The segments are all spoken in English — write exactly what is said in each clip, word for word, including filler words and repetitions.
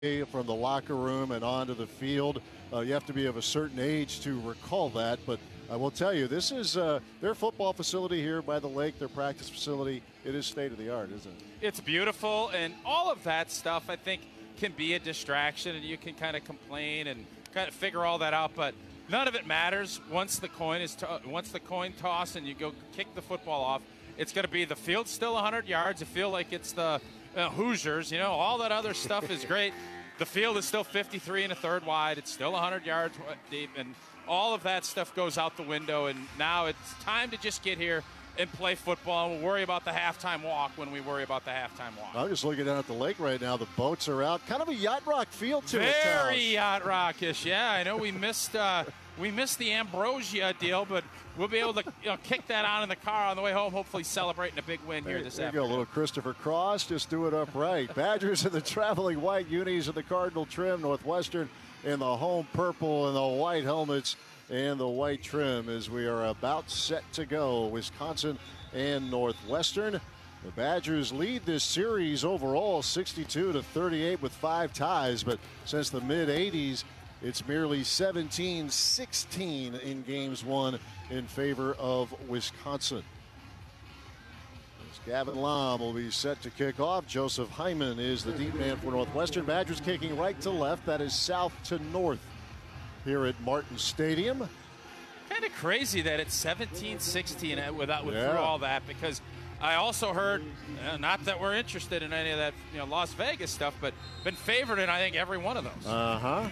from the locker room and onto the field. Uh, you have to be of a certain age to recall that, but I will tell you, this is uh, their football facility here by the lake, their practice facility. It is state of the art, isn't it? It's beautiful, and all of that stuff, I think, can be a distraction, and you can kind of complain and kind of figure all that out, but none of it matters once the coin is to- once the coin toss and you go kick the football off. It's going to be the field's still one hundred yards. You feel like it's the uh, Hoosiers, you know, all that other stuff is great. The field is still fifty-three and a third wide. It's still one hundred yards deep, and all of that stuff goes out the window. And now it's time to just get here and play football, and we'll worry about the halftime walk when we worry about the halftime walk. I'm just looking down at the lake right now. The boats are out. Kind of a yacht rock feel to it. Very yacht rockish. Yeah, I know we missed uh, we missed the Ambrosia deal, but we'll be able to you know, kick that on in the car on the way home, hopefully celebrating a big win here this there afternoon. You go, little Christopher Cross. Just do it upright. Badgers in the traveling white unis and the cardinal trim. Northwestern in the home purple and the white helmets and the white trim as we are about set to go. Wisconsin and Northwestern. The Badgers lead this series overall sixty-two to thirty-eight with five ties, but since the mid eighties, it's merely seventeen sixteen in games won in favor of Wisconsin. As Gavin Lom will be set to kick off. Joseph Hyman is the deep man for Northwestern. Badgers kicking right to left. That is south to north here at Martin Stadium. Kind of crazy that it's seventeen sixteen without with Yeah. through all that, because I also heard, uh, not that we're interested in any of that, you know, Las Vegas stuff, but been favored in I think every one of those. Uh huh.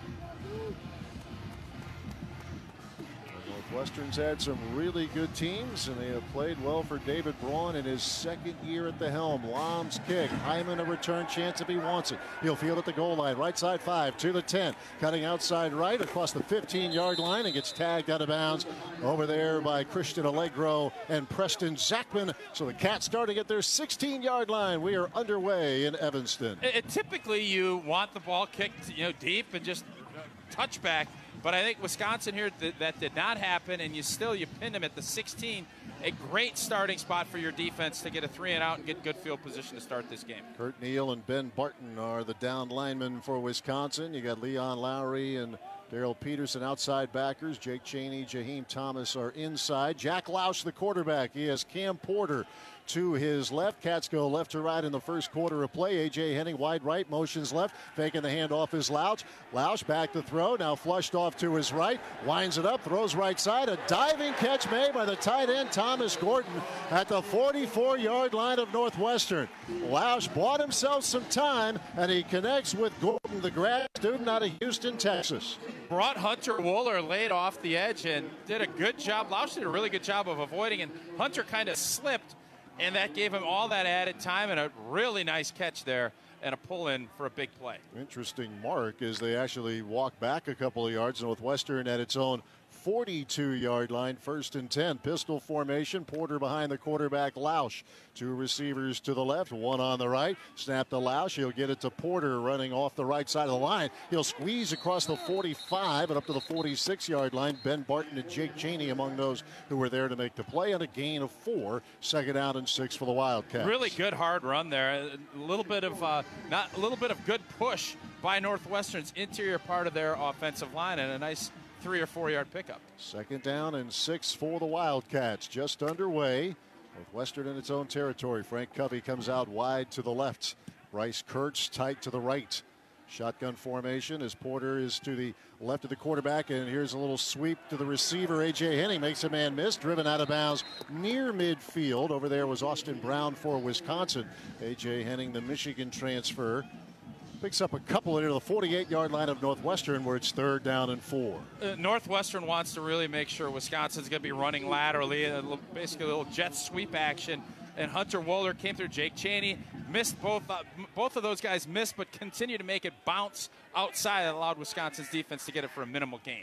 Northwestern's had some really good teams, and they have played well for David Braun in his second year at the helm. Lom's kick. Hyman a return chance if he wants it. He'll field at the goal line. Right side five to the ten. Cutting outside right across the fifteen-yard line and gets tagged out of bounds over there by Christian Allegro and Preston Zachman. So the Cats starting at their sixteen-yard line. We are underway in Evanston. It, it, typically, you want the ball kicked, you know, deep and just uh, touchback. But I think Wisconsin here, th- that did not happen, and you still, you pinned him at the sixteen. A great starting spot for your defense to get a three and out and get good field position to start this game. Kurt Neal and Ben Barton are the down linemen for Wisconsin. You got Leon Lowry and Daryl Peterson outside backers. Jake Chaney, Jaheim Thomas are inside. Jack Lausch, the quarterback. He has Cam Porter to his left. Cats go left to right in the first quarter of play. A J Henning wide right, motions left, faking the handoff is Lausch. Lausch back to throw, now flushed off to his right, winds it up, throws right side. A diving catch made by the tight end Thomas Gordon at the forty-four-yard line of Northwestern. Lausch bought himself some time, and he connects with Gordon, the grad student out of Houston, Texas. Brought Hunter Wooler late off the edge and did a good job. Lausch did a really good job of avoiding, and Hunter kind of slipped, and that gave him all that added time and a really nice catch there and a pull-in for a big play. Interesting mark as they actually walk back a couple of yards. Northwestern at its own forty-two-yard line, first and ten. Pistol formation, Porter behind the quarterback, Lausch. Two receivers to the left, one on the right. Snap to Lausch. He'll get it to Porter running off the right side of the line. He'll squeeze across the forty-five and up to the forty-six-yard line. Ben Barton and Jake Chaney among those who were there to make the play, and a gain of four. Second down and six for the Wildcats. Really good hard run there. A little bit of uh, not a little bit of good push by Northwestern's interior part of their offensive line, and a nice three or four yard pickup. Second down and six for the Wildcats. Just underway. Northwestern in its own territory. Frank Covey comes out wide to the left. Bryce Kurtz tight to the right. Shotgun formation as Porter is to the left of the quarterback, and here's a little sweep to the receiver. A J Henning makes a man miss, driven out of bounds near midfield. Over there was Austin Brown for Wisconsin. A J Henning, the Michigan transfer, picks up a couple into the forty-eight-yard line of Northwestern, where it's third down and four. Uh, Northwestern wants to really make sure Wisconsin's going to be running laterally, a little, basically a little jet sweep action. And Hunter Wooler came through. Jake Chaney missed both. Uh, both of those guys missed, but continue to make it bounce outside. That allowed Wisconsin's defense to get it for a minimal gain.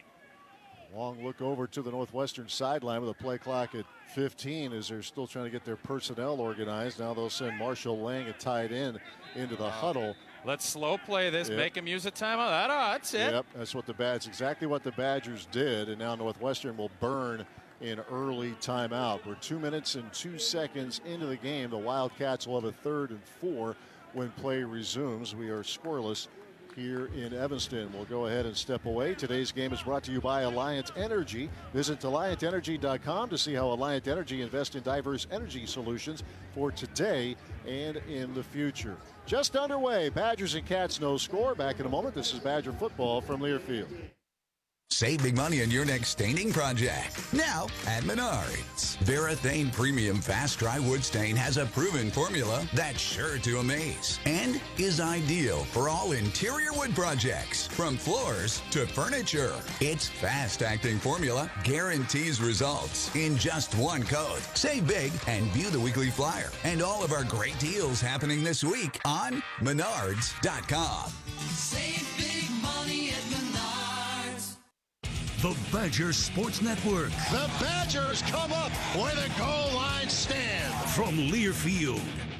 Long look over to the Northwestern sideline with a play clock at fifteen as they're still trying to get their personnel organized. Now they'll send Marshall Lang, a tight end, into the huddle. Let's slow play this, Yep. make him use a timeout. That, oh, that's it. Yep, that's what the Badgers, exactly what the Badgers did, and now Northwestern will burn in early timeout. We're two minutes and two seconds into the game. The Wildcats will have a third and four when play resumes. We are scoreless here in Evanston. We'll go ahead and step away. Today's game is brought to you by Alliant Energy. Visit alliant energy dot com to see how Alliant Energy invests in diverse energy solutions for today and in the future. Just underway, Badgers and Cats no score. Back in a moment. This is Badger football from Learfield. Save big money on your next staining project. Now at Menards. Varathane Premium Fast Dry Wood Stain has a proven formula that's sure to amaze and is ideal for all interior wood projects, from floors to furniture. Its fast-acting formula guarantees results in just one coat. Save big and view the weekly flyer and all of our great deals happening this week on menards dot com. Save big money at Menards. The Badger Sports Network. The Badgers come up where the goal line stands. From Learfield.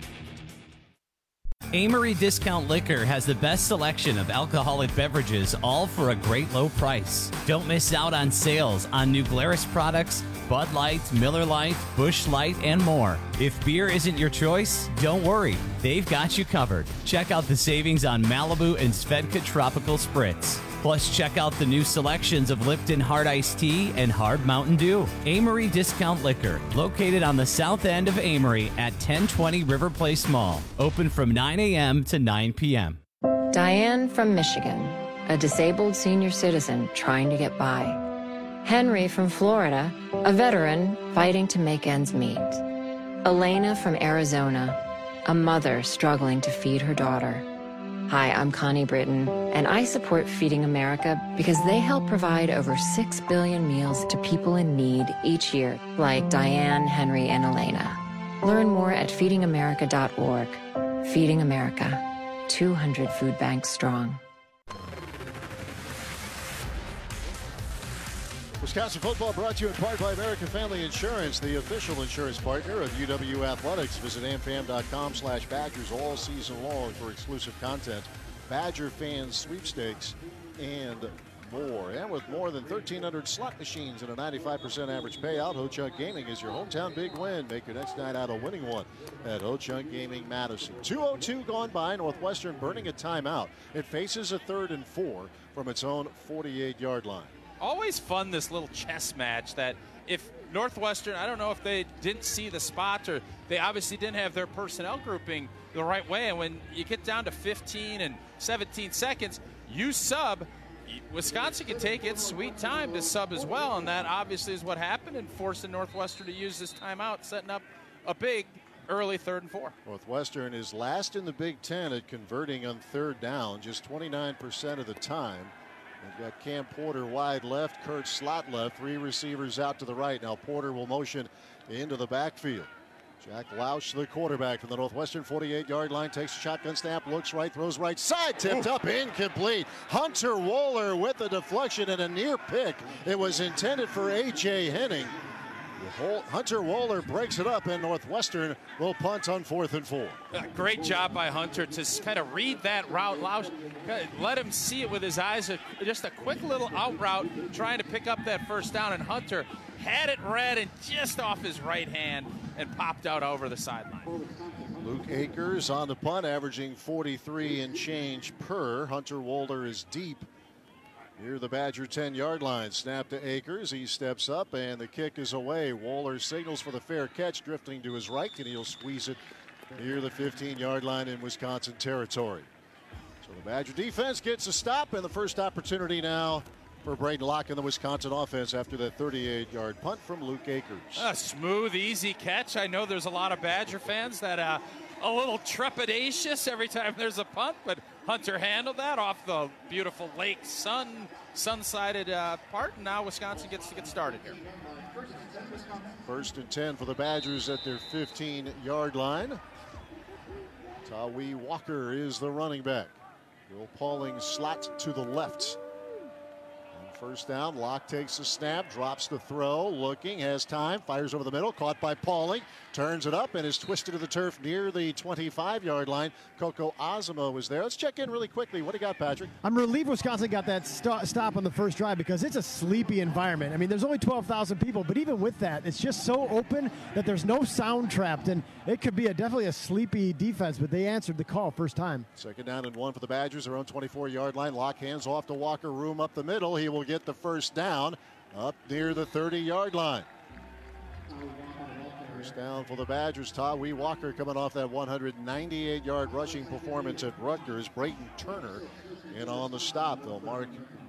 Amory Discount Liquor has the best selection of alcoholic beverages, all for a great low price. Don't miss out on sales on New Glarus products, Bud Light, Miller Lite, Busch Light, and more. If beer isn't your choice, don't worry. They've got you covered. Check out the savings on Malibu and Svedka Tropical Spritz. Plus, check out the new selections of Lipton Hard Iced Tea and Hard Mountain Dew. Amory Discount Liquor, located on the south end of Amory at ten twenty River Place Mall. Open from nine a.m. to nine p.m. Diane from Michigan, a disabled senior citizen trying to get by. Henry from Florida, a veteran fighting to make ends meet. Elena from Arizona, a mother struggling to feed her daughter. Hi, I'm Connie Britton, and I support Feeding America because they help provide over six billion meals to people in need each year, like Diane, Henry, and Elena. Learn more at feeding america dot org. Feeding America, two hundred food banks strong. Wisconsin football brought to you in part by American Family Insurance, the official insurance partner of U W Athletics. Visit amfam dot com slash Badgers all season long for exclusive content, Badger fans sweepstakes, and more. And with more than thirteen hundred slot machines and a ninety-five percent average payout, Ho-Chunk Gaming is your hometown big win. Make your next night out a winning one at Ho-Chunk Gaming Madison. two oh two gone by, Northwestern burning a timeout. It faces a third and four from its own forty-eight yard line. Always fun, this little chess match that if Northwestern, I don't know if they didn't see the spot or they obviously didn't have their personnel grouping the right way. And when you get down to fifteen and seventeen seconds, you sub. Wisconsin can take its sweet time to sub as well. And that obviously is what happened and forcing Northwestern to use this timeout, setting up a big early third and four. Northwestern is last in the Big Ten at converting on third down, just twenty-nine percent of the time. They've got Cam Porter wide left, Kurt slot left, three receivers out to the right. Now Porter will motion into the backfield. Jack Lausch, the quarterback from the Northwestern forty-eight yard line, takes a shotgun snap, looks right, throws right side, tipped up, incomplete. Hunter Wohler with a deflection and a near pick. It was intended for A J Henning. Hunter Wohler breaks it up, and Northwestern will punt on fourth and four. Great job by Hunter to kind of read that route. Lausch, let him see it with his eyes. Just a quick little out route trying to pick up that first down, and Hunter had it read and just off his right hand and popped out over the sideline. Luke Akers on the punt, averaging forty-three and change per. Hunter Wohler is deep near the Badger ten yard line. Snap to Akers. He steps up, and the kick is away. Wohler signals for the fair catch, drifting to his right, and he'll squeeze it near the fifteen yard line in Wisconsin territory. So the Badger defense gets a stop, and the first opportunity now for Braden Locke and the Wisconsin offense after that thirty-eight yard punt from Luke Akers. A smooth, easy catch. I know there's a lot of Badger fans that uh, a little trepidatious every time there's a punt, but Hunter handled that off the beautiful lake sun, sun-sided uh, part, and now Wisconsin gets to get started here. First and ten for the Badgers at their fifteen yard line. Tawee Walker is the running back. Will Pauling slot to the left. First down, Locke takes the snap, drops the throw, looking, has time, fires over the middle, caught by Pauling, turns it up and is twisted to the turf near the twenty-five-yard line. Coco Azamo was there. Let's check in really quickly. What do you got, Patrick? I'm relieved Wisconsin got that st- stop on the first drive because it's a sleepy environment. I mean, there's only twelve thousand people, but even with that, it's just so open that there's no sound trapped, and it could be a, definitely a sleepy defense, but they answered the call first time. Second down and one for the Badgers, their own twenty-four-yard line. Locke hands off to Walker, room up the middle. He will get the first down up near the thirty-yard line. First down for the Badgers. Tawee Walker coming off that one hundred ninety-eight-yard rushing performance at Rutgers. Brayton Turner in on the stop. They'll mark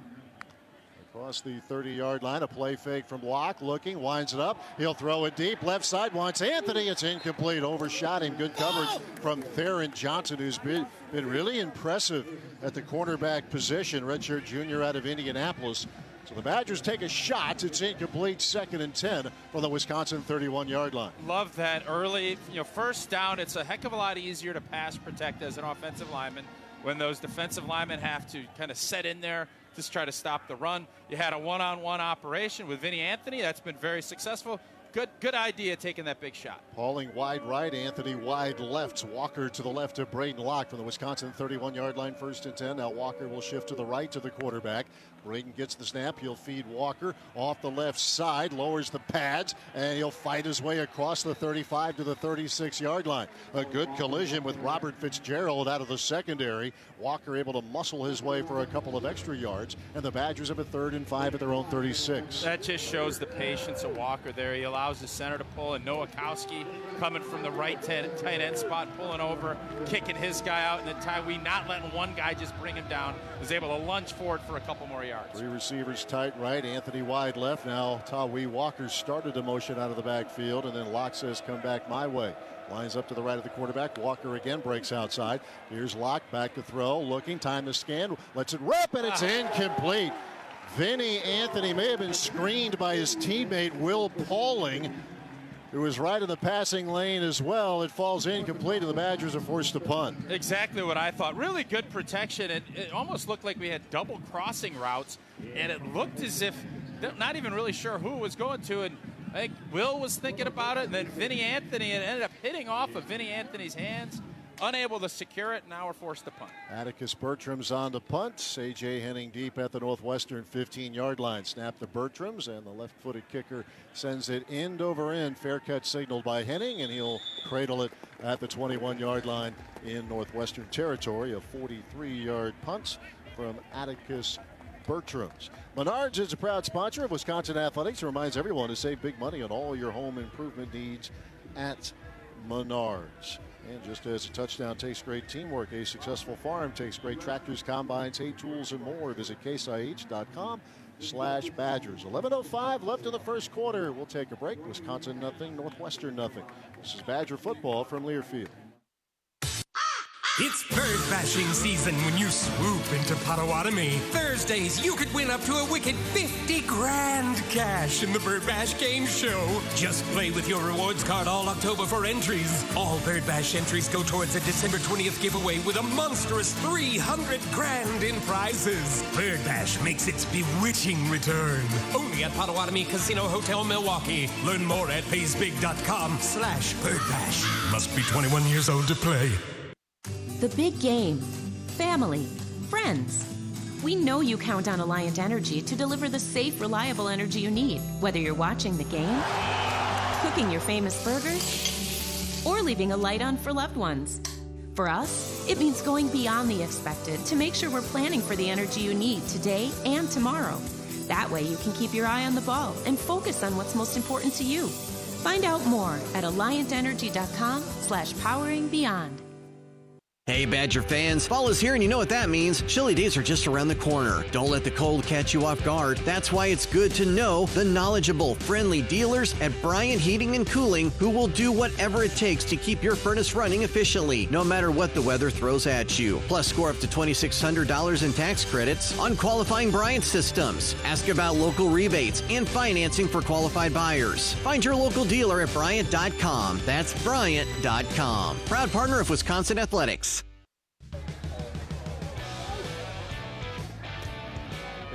across the thirty-yard line. A play fake from Locke. Looking, winds it up. He'll throw it deep. Left side wants Anthony. It's incomplete. Overshot him. Good coverage from Theron Johnson, who's been, been really impressive at the cornerback position. Redshirt junior out of Indianapolis. So the Badgers take a shot. It's incomplete. Second and ten from the Wisconsin thirty-one-yard line. Love that early, you know, first down. It's a heck of a lot easier to pass protect as an offensive lineman when those defensive linemen have to kind of set in there, just try to stop the run. You had a one-on-one operation with Vinny Anthony. That's been very successful. Good, good idea taking that big shot. Pauling wide right, Anthony wide left. Walker to the left of Brayden Locke from the Wisconsin thirty-one-yard line, first and ten. Now Walker will shift to the right to the quarterback. Brayden gets the snap. He'll feed Walker off the left side, lowers the pads, and he'll fight his way across the thirty-five to the thirty-six-yard line. A good collision with Robert Fitzgerald out of the secondary. Walker able to muscle his way for a couple of extra yards, and the Badgers have a third and five at their own thirty-six. That just shows the patience of Walker there. He allows the center to pull, and Nowakowski coming from the right tight end spot, pulling over, kicking his guy out, and then Tawee not letting one guy just bring him down, was able to lunge forward for a couple more yards. Three receivers tight right, Anthony wide left. Now Tawee Walker started a motion out of the backfield, and then Locke says, come back my way. Lines up to the right of the quarterback. Walker again breaks outside. Here's Locke back to throw, looking, time to scan, lets it rip, and it's incomplete. Vinny Anthony may have been screened by his teammate Will Pauling, who was right in the passing lane as well. It falls incomplete, and the Badgers are forced to punt. Exactly what I thought. Really good protection. It, it almost looked like we had double crossing routes, and it looked as if not even really sure who it was going to. And I think Will was thinking about it, and then Vinny Anthony, and it ended up hitting off of Vinny Anthony's hands. Unable to secure it, now we're forced to punt. Atticus Bertram's on the punt. A J Henning deep at the Northwestern fifteen-yard line. Snap to Bertram's, and the left-footed kicker sends it end over end. Fair catch signaled by Henning, and he'll cradle it at the twenty-one-yard line in Northwestern territory. A forty-three-yard punt from Atticus Bertram's. Menards is a proud sponsor of Wisconsin Athletics. It reminds everyone to save big money on all your home improvement needs at Menards. And just as a touchdown takes great teamwork, a successful farm takes great tractors, combines, hay tools, and more. Visit case I H dot com slash Badgers. eleven oh five left in the first quarter. We'll take a break. Wisconsin nothing, Northwestern nothing. This is Badger football from Learfield. It's bird bashing season when you swoop into Potawatomi. Thursdays, you could win up to a wicked fifty grand cash in the Bird Bash Game Show. Just play with your rewards card all October for entries. All Bird Bash entries go towards a December twentieth giveaway with a monstrous three hundred grand in prizes. Bird Bash makes its bewitching return. Only at Potawatomi Casino Hotel, Milwaukee. Learn more at paysbig.com slash Bird Bash. Must be twenty-one years old to play. The big game, family, friends. We know you count on Alliant Energy to deliver the safe, reliable energy you need, whether you're watching the game, cooking your famous burgers, or leaving a light on for loved ones. For us, it means going beyond the expected to make sure we're planning for the energy you need today and tomorrow. That way you can keep your eye on the ball and focus on what's most important to you. Find out more at alliantenergy.com slash powering beyond. Hey, Badger fans, fall is here and you know what that means. Chilly days are just around the corner. Don't let the cold catch you off guard. That's why it's good to know the knowledgeable, friendly dealers at Bryant Heating and Cooling who will do whatever it takes to keep your furnace running efficiently, no matter what the weather throws at you. Plus, score up to twenty-six hundred dollars in tax credits on qualifying Bryant systems. Ask about local rebates and financing for qualified buyers. Find your local dealer at Bryant dot com. That's Bryant dot com. Proud partner of Wisconsin Athletics.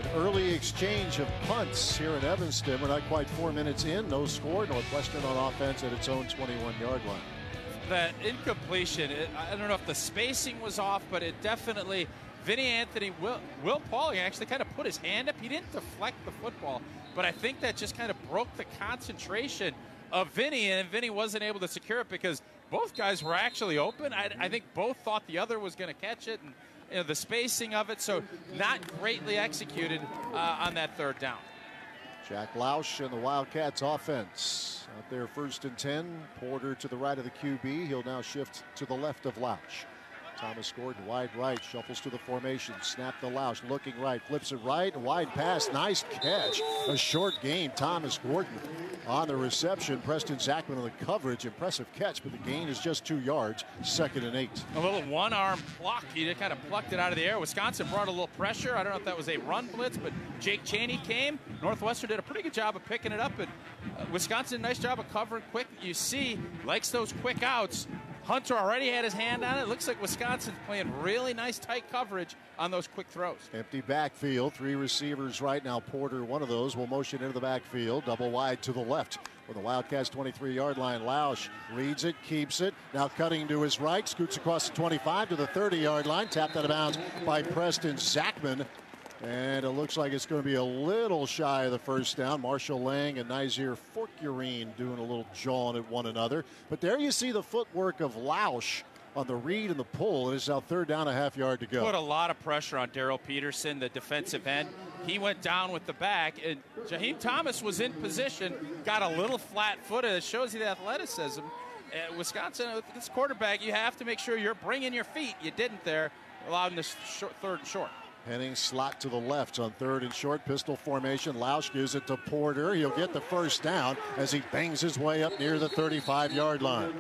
early exchange of punts here in Evanston. We're not quite four minutes in. No score. Northwestern on offense at its own twenty-one-yard line. That incompletion, it, I don't know if the spacing was off, but it definitely, Vinny Anthony, Will, Will Pauling actually kind of put his hand up. He didn't deflect the football, but I think that just kind of broke the concentration of Vinny, and Vinny wasn't able to secure it because both guys were actually open. I, I think both thought the other was going to catch it, and you know, the spacing of it, so not greatly executed uh, on that third down. Jack Lausch and the Wildcats offense out there first and ten. Porter to the right of the Q B. He'll now shift to the left of Lausch. Thomas Gordon wide right, shuffles to the formation, snap to Lausch, looking right, flips it right, wide pass, nice catch. A short gain, Thomas Gordon on the reception. Preston Zachman on the coverage, impressive catch, but the gain is just two yards, second and eight. A little one-arm pluck, he just kind of plucked it out of the air. Wisconsin brought a little pressure. I don't know if that was a run blitz, but Jake Chaney came. Northwestern did a pretty good job of picking it up, and uh, Wisconsin, nice job of covering quick. You see, likes those quick outs. Hunter already had his hand on it. Looks like Wisconsin's playing really nice tight coverage on those quick throws. Empty backfield, three receivers right now. Porter, one of those, will motion into the backfield, double wide to the left. From the Wildcats twenty-three-yard line, Lausch reads it, keeps it. Now cutting to his right, scoots across the twenty-five to the thirty-yard line, tapped out of bounds by Preston Zachman. And it looks like it's going to be a little shy of the first down. Marshall Lang and Nazir Forkurine doing a little jawing at one another. But there you see the footwork of Lausch on the read and the pull. It is now third down, a half yard to go. Put a lot of pressure on Daryl Peterson, the defensive end. He went down with the back, and Jaheim Thomas was in position, got a little flat-footed. It shows you the athleticism. At Wisconsin, with this quarterback, you have to make sure you're bringing your feet. You didn't there, allowing this short, third and short. Henning slot to the left on third and short, pistol formation. Lausch gives it to Porter. He'll get the first down as he bangs his way up near the thirty-five-yard line.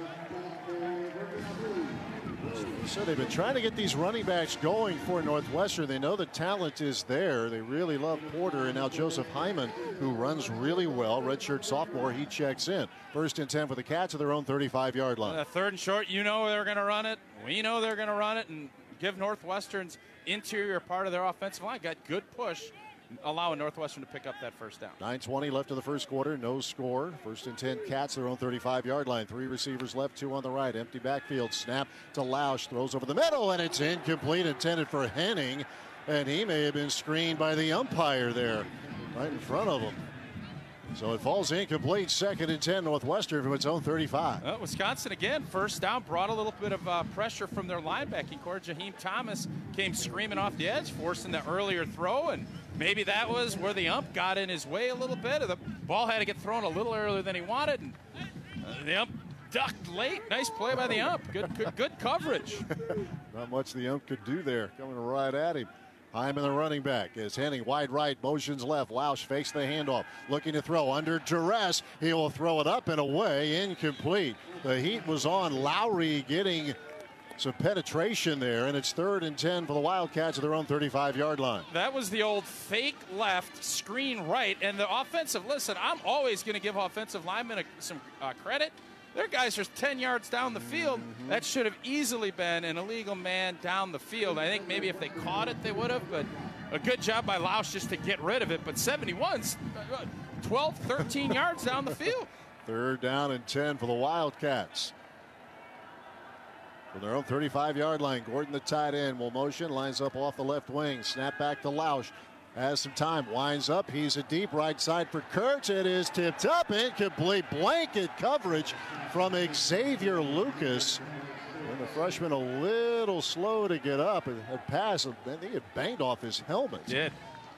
So they've been trying to get these running backs going for Northwestern. They know the talent is there. They really love Porter, and now Joseph Hyman, who runs really well. Redshirt sophomore, he checks in. First and ten for the Cats at their own thirty-five-yard line. Uh, third and short, you know they're going to run it. We know they're going to run it, and give Northwestern's interior part of their offensive line got good push, allowing Northwestern to pick up that first down. nine twenty left in the first quarter, no score. First and ten, Cats, their own thirty-five-yard line. Three receivers left, two on the right. Empty backfield, snap to Lausch, throws over the middle, and it's incomplete, intended for Henning, and he may have been screened by the umpire there, right in front of him. So it falls incomplete, second and ten, Northwestern from its own thirty-five. Well, Wisconsin again, first down, brought a little bit of uh, pressure from their linebacking core. Jaheim Thomas came screaming off the edge, forcing the earlier throw, and maybe that was where the ump got in his way a little bit. The ball had to get thrown a little earlier than he wanted, and uh, the ump ducked late. Nice play by the ump. Good, good, good coverage. Not much the ump could do there, coming right at him. Hyman, the running back, is Henning wide right, motions left. Lausch fakes the handoff, looking to throw under duress. He will throw it up and away, incomplete. The heat was on. Lowry getting some penetration there, and it's third and ten for the Wildcats at their own thirty-five-yard line. That was the old fake left, screen right, and the offensive, listen, I'm always going to give offensive linemen a, some uh, credit. Their guys are ten yards down the field. Mm-hmm. That should have easily been an illegal man down the field. I think maybe if they caught it, they would have, but a good job by Lausch just to get rid of it. But seventy-one's twelve, thirteen yards down the field. Third down and ten for the Wildcats. From their own thirty-five-yard line, Gordon, the tight end, will motion, lines up off the left wing, snap back to Lausch. Has some time, winds up, he's a deep right side for Kurtz. It is tipped up, incomplete, blanket coverage from Xavier Lucas. And the freshman a little slow to get up and pass. Then he had banged off his helmet. Did.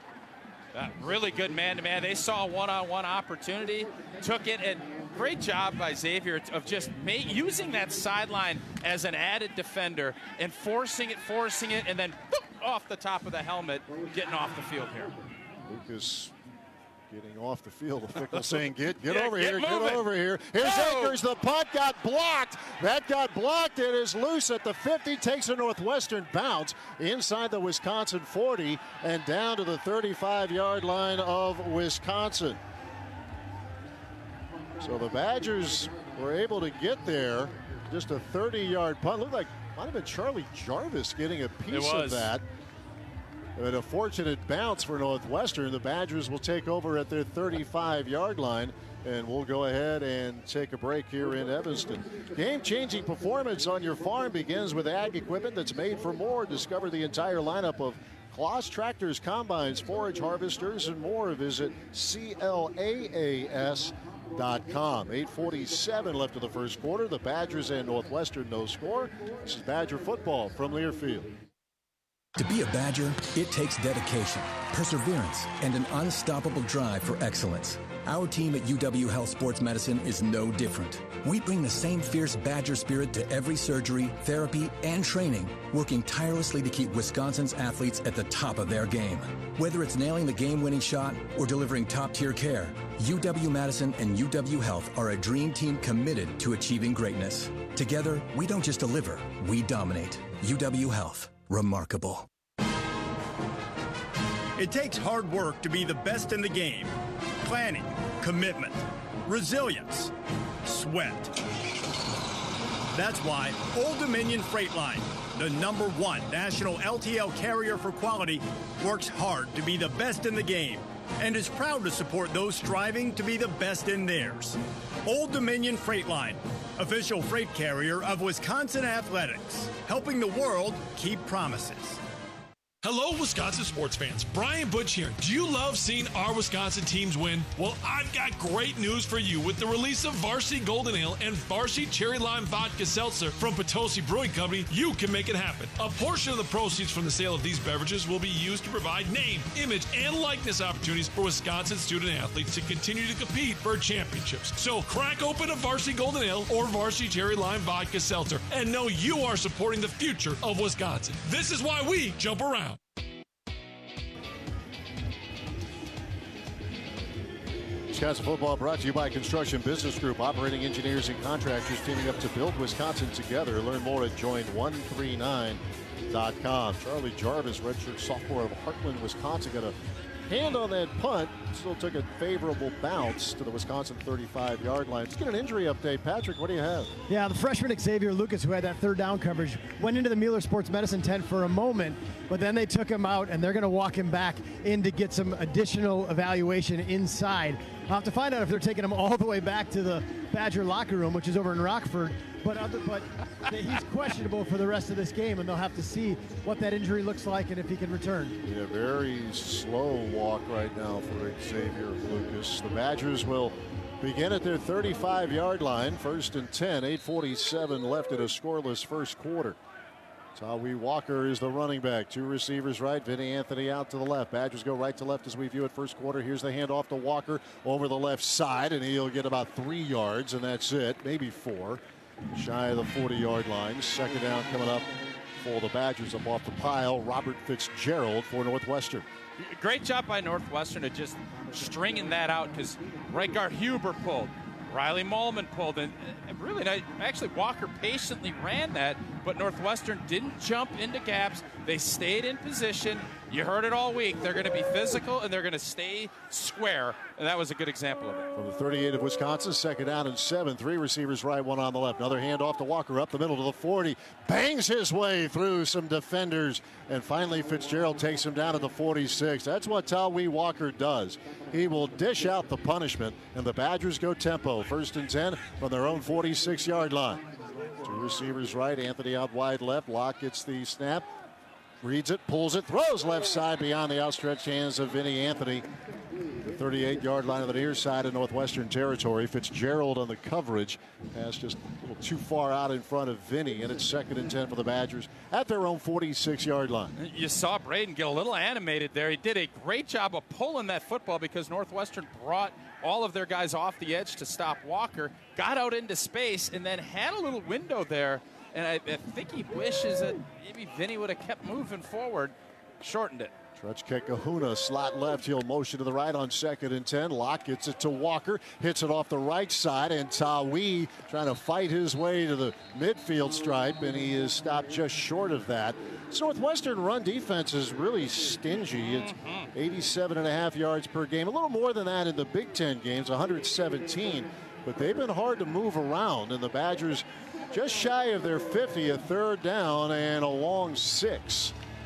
Uh, really good man-to-man. They saw a one-on-one opportunity, took it, and great job by Xavier of just make, using that sideline as an added defender and forcing it, forcing it, and then boop, off the top of the helmet, getting off the field here. Lucas getting off the field. Fickle saying, get, get yeah, over get here, moving. get over here. Here's Oh. Akers, the punt got blocked. That got blocked. It is loose at the fifty, takes a Northwestern bounce inside the Wisconsin forty and down to the thirty-five-yard line of Wisconsin. So the Badgers were able to get there. Just a thirty-yard punt. Looked like might have been Charlie Jarvis getting a piece of that. But a fortunate bounce for Northwestern. The Badgers will take over at their thirty-five yard line. And we'll go ahead and take a break here in Evanston. Game-changing performance on your farm begins with ag equipment that's made for more. Discover the entire lineup of Claas tractors, combines, forage harvesters, and more. Visit C L A A S dot com. eight forty-seven left of the first quarter. The Badgers and Northwestern no score. This is Badger football from Learfield. To be a Badger, it takes dedication, perseverance, and an unstoppable drive for excellence. Our team at U W Health Sports Medicine is no different. We bring the same fierce Badger spirit to every surgery, therapy, and training, working tirelessly to keep Wisconsin's athletes at the top of their game. Whether it's nailing the game-winning shot or delivering top-tier care, U W-Madison and U W Health are a dream team committed to achieving greatness. Together, we don't just deliver, we dominate. U W Health. Remarkable. It takes hard work to be the best in the game. Planning, commitment, resilience, sweat. That's why Old Dominion Freight Line, the number one national L T L carrier for quality, works hard to be the best in the game and is proud to support those striving to be the best in theirs. Old Dominion Freight Line, official freight carrier of Wisconsin Athletics, helping the world keep promises. Hello, Wisconsin sports fans. Brian Butch here. Do you love seeing our Wisconsin teams win? Well, I've got great news for you. With the release of Varsity Golden Ale and Varsity Cherry Lime Vodka Seltzer from Potosi Brewing Company, you can make it happen. A portion of the proceeds from the sale of these beverages will be used to provide name, image, and likeness opportunities for Wisconsin student athletes to continue to compete for championships. So crack open a Varsity Golden Ale or Varsity Cherry Lime Vodka Seltzer and know you are supporting the future of Wisconsin. This is why we jump around. Wisconsin football brought to you by Construction Business Group, operating engineers and contractors teaming up to build Wisconsin together. Learn more at join one three nine dot com. Charlie Jarvis, redshirt sophomore of Heartland, Wisconsin, got a hand on that punt. Still took a favorable bounce to the Wisconsin thirty-five yard line. Let's get an injury update. Patrick, what do you have? Yeah, the freshman Xavier Lucas, who had that third down coverage, went into the Mueller Sports Medicine tent for a moment, but then they took him out, and they're going to walk him back in to get some additional evaluation inside. I'll have to find out if they're taking him all the way back to the Badger locker room, which is over in Rockford. But other, but he's questionable for the rest of this game, and they'll have to see what that injury looks like and if he can return. Yeah, very slow walk right now for Xavier Lucas. The Badgers will begin at their thirty-five yard line, first and ten, eight forty-seven left in a scoreless first quarter. Tawi Walker is the running back. Two receivers right. Vinny Anthony out to the left. Badgers go right to left as we view it first quarter. Here's the handoff to Walker over the left side, and he'll get about three yards, and that's it. Maybe four. Shy of the forty yard line. Second down coming up for the Badgers up off the pile. Robert Fitzgerald for Northwestern. Great job by Northwestern of just stringing that out, because right guard Huber pulled. Riley Mollman pulled, and really nice. Actually, Walker patiently ran that, but Northwestern didn't jump into gaps. They stayed in position. You heard it all week. They're going to be physical, and they're going to stay square, and that was a good example of it. From the thirty-eight of Wisconsin, second down and seven. Three receivers right, one on the left. Another handoff to Walker up the middle to the forty. Bangs his way through some defenders, and finally Fitzgerald takes him down to the forty-six. That's what Tawi Walker does. He will dish out the punishment, and the Badgers go tempo. First and ten from their own forty-six yard line. Two receivers right, Anthony out wide left. Locke gets the snap, reads it, pulls it, throws left side beyond the outstretched hands of Vinny Anthony. The thirty-eight yard line of the near side of Northwestern territory. Fitzgerald on the coverage. Pass just a little too far out in front of Vinny, and it's second and ten for the Badgers at their own forty-six yard line. You saw Braden get a little animated there. He did a great job of pulling that football because Northwestern brought all of their guys off the edge to stop Walker, got out into space, and then had a little window there. And I, I think he wishes that maybe Vinny would have kept moving forward, shortened it. Trutchke Kahuna, slot left. He'll motion to the right on second and ten. Locke gets it to Walker, hits it off the right side, and Tawi trying to fight his way to the midfield stripe, and he is stopped just short of that. This Northwestern run defense is really stingy. It's eighty-seven and a half yards per game, a little more than that in the Big Ten games, one hundred seventeen, but they've been hard to move around, and the Badgers just shy of their fiftieth, third down and a long six.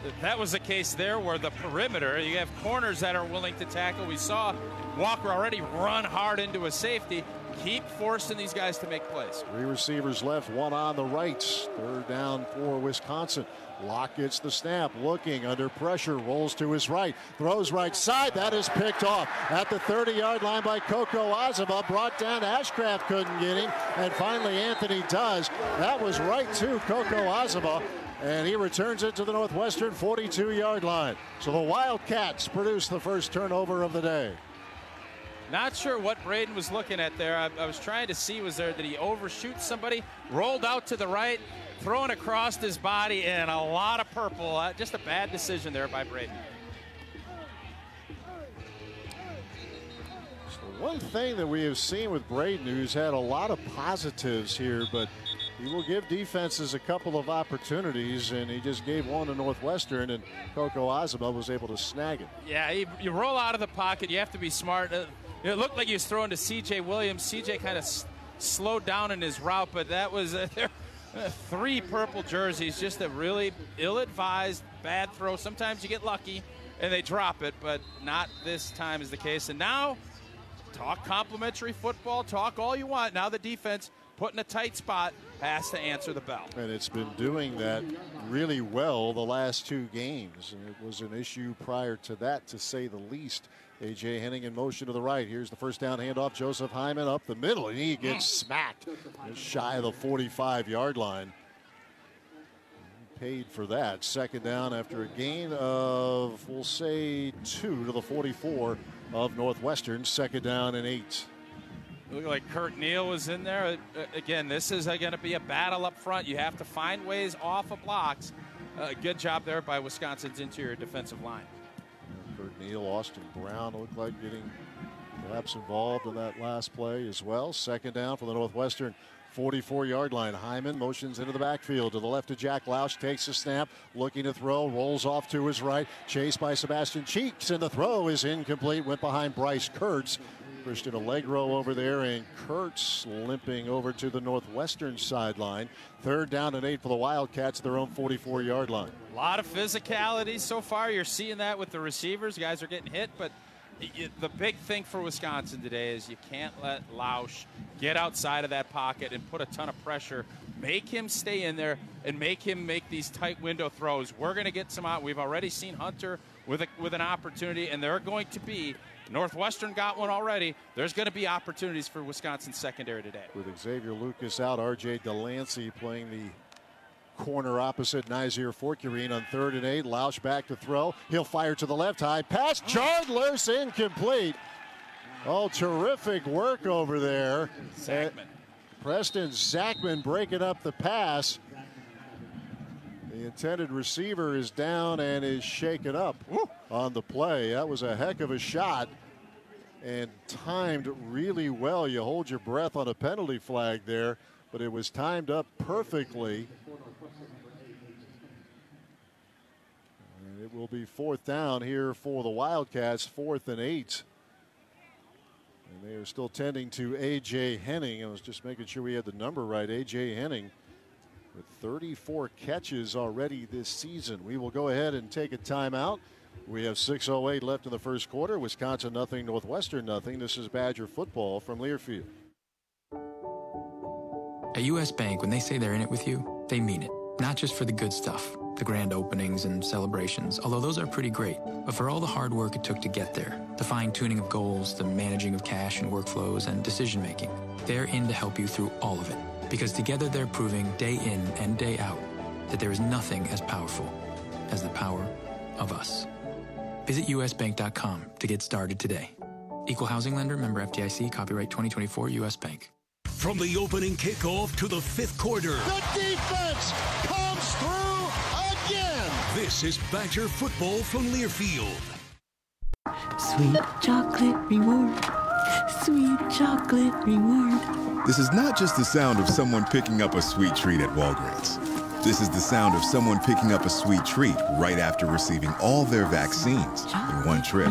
that was the case there where the perimeter, you have corners that are willing to tackle. We saw Walker already run hard into a safety. Keep forcing these guys to make plays. Three receivers left, one on the right. Third down for Wisconsin. Locke gets the snap, looking under pressure, rolls to his right, throws right side. That is picked off at the thirty-yard line by Coco Azama. Brought down, Ashcraft couldn't get him, and finally Anthony does. That was right to Coco Azama, and he returns it to the Northwestern forty-two-yard line. So the Wildcats produce the first turnover of the day. Not sure what Braden was looking at there. I, I was trying to see, was there, did he overshoot somebody? Rolled out to the right, throwing across his body, and a lot of purple. Uh, just a bad decision there by Braden. So one thing that we have seen with Braden, who's had a lot of positives here, but he will give defenses a couple of opportunities, and he just gave one to Northwestern, and Coco Azama was able to snag it. Yeah, you, you roll out of the pocket. You have to be smart. Uh, it looked like he was throwing to C J Williams. C J kind of s slowed down in his route, but that was uh, there, uh, three purple jerseys. Just a really ill-advised, bad throw. Sometimes you get lucky, and they drop it, but not this time is the case. And now, talk complimentary football, talk all you want. Now the defense put in a tight spot, has to answer the bell. And it's been doing that really well the last two games. And it was an issue prior to that, to say the least. A J Henning in motion to the right. Here's the first down handoff. Joseph Hyman up the middle, and he gets smacked just shy of the forty-five-yard line. He paid for that. Second down after a gain of, we'll say, two to the forty-four of Northwestern. Second down and eight. Look like Kurt Neal was in there. Uh, again, this is uh, going to be a battle up front. You have to find ways off of blocks. Uh, good job there by Wisconsin's interior defensive line. Kurt Neal, Austin Brown looked like getting perhaps involved in that last play as well. Second down for the Northwestern forty-four-yard line. Hyman motions into the backfield to the left of Jack Lausch, takes a snap, looking to throw, rolls off to his right, chased by Sebastian Cheeks, and the throw is incomplete. Went behind Bryce Kurtz. Christian Allegro over there, and Kurtz limping over to the Northwestern sideline. Third down and eight for the Wildcats at their own forty-four-yard line. A lot of physicality so far. You're seeing that with the receivers. Guys are getting hit, but the big thing for Wisconsin today is you can't let Lausch get outside of that pocket and put a ton of pressure. Make him stay in there and make him make these tight window throws. We're going to get some out. We've already seen Hunter with a, with an opportunity, and there are going to be Northwestern got one already. There's going to be opportunities for Wisconsin secondary today. With Xavier Lucas out, R J Delancey playing the corner opposite Nazir Forkurine on third and eight. Lausch back to throw. He'll fire to the left. High pass. Jarred loose, incomplete. Oh, terrific work over there. Zachman. Preston Zachman breaking up the pass. The intended receiver is down and is shaken up Woo. on the play. That was a heck of a shot and timed really well. You hold your breath on a penalty flag there, but it was timed up perfectly. And it will be fourth down here for the Wildcats, fourth and eight. And they are still tending to A J Henning. I was just making sure we had the number right. A J Henning with thirty-four catches already this season. We will go ahead and take a timeout. We have six oh eight left in the first quarter. Wisconsin nothing, Northwestern nothing. This is Badger football from Learfield. At U S Bank, when they say they're in it with you, they mean it. Not just for the good stuff, the grand openings and celebrations, although those are pretty great, but for all the hard work it took to get there, the fine-tuning of goals, the managing of cash and workflows, and decision-making. They're in to help you through all of it. Because together they're proving day in and day out that there is nothing as powerful as the power of us. Visit U S bank dot com to get started today. Equal housing lender, member F D I C, copyright twenty twenty-four, U S Bank. From the opening kickoff to the fifth quarter. The defense comes through again. This is Badger football from Learfield. Sweet chocolate reward. Sweet chocolate reward. This is not just the sound of someone picking up a sweet treat at Walgreens. This is the sound of someone picking up a sweet treat right after receiving all their vaccines in one trip.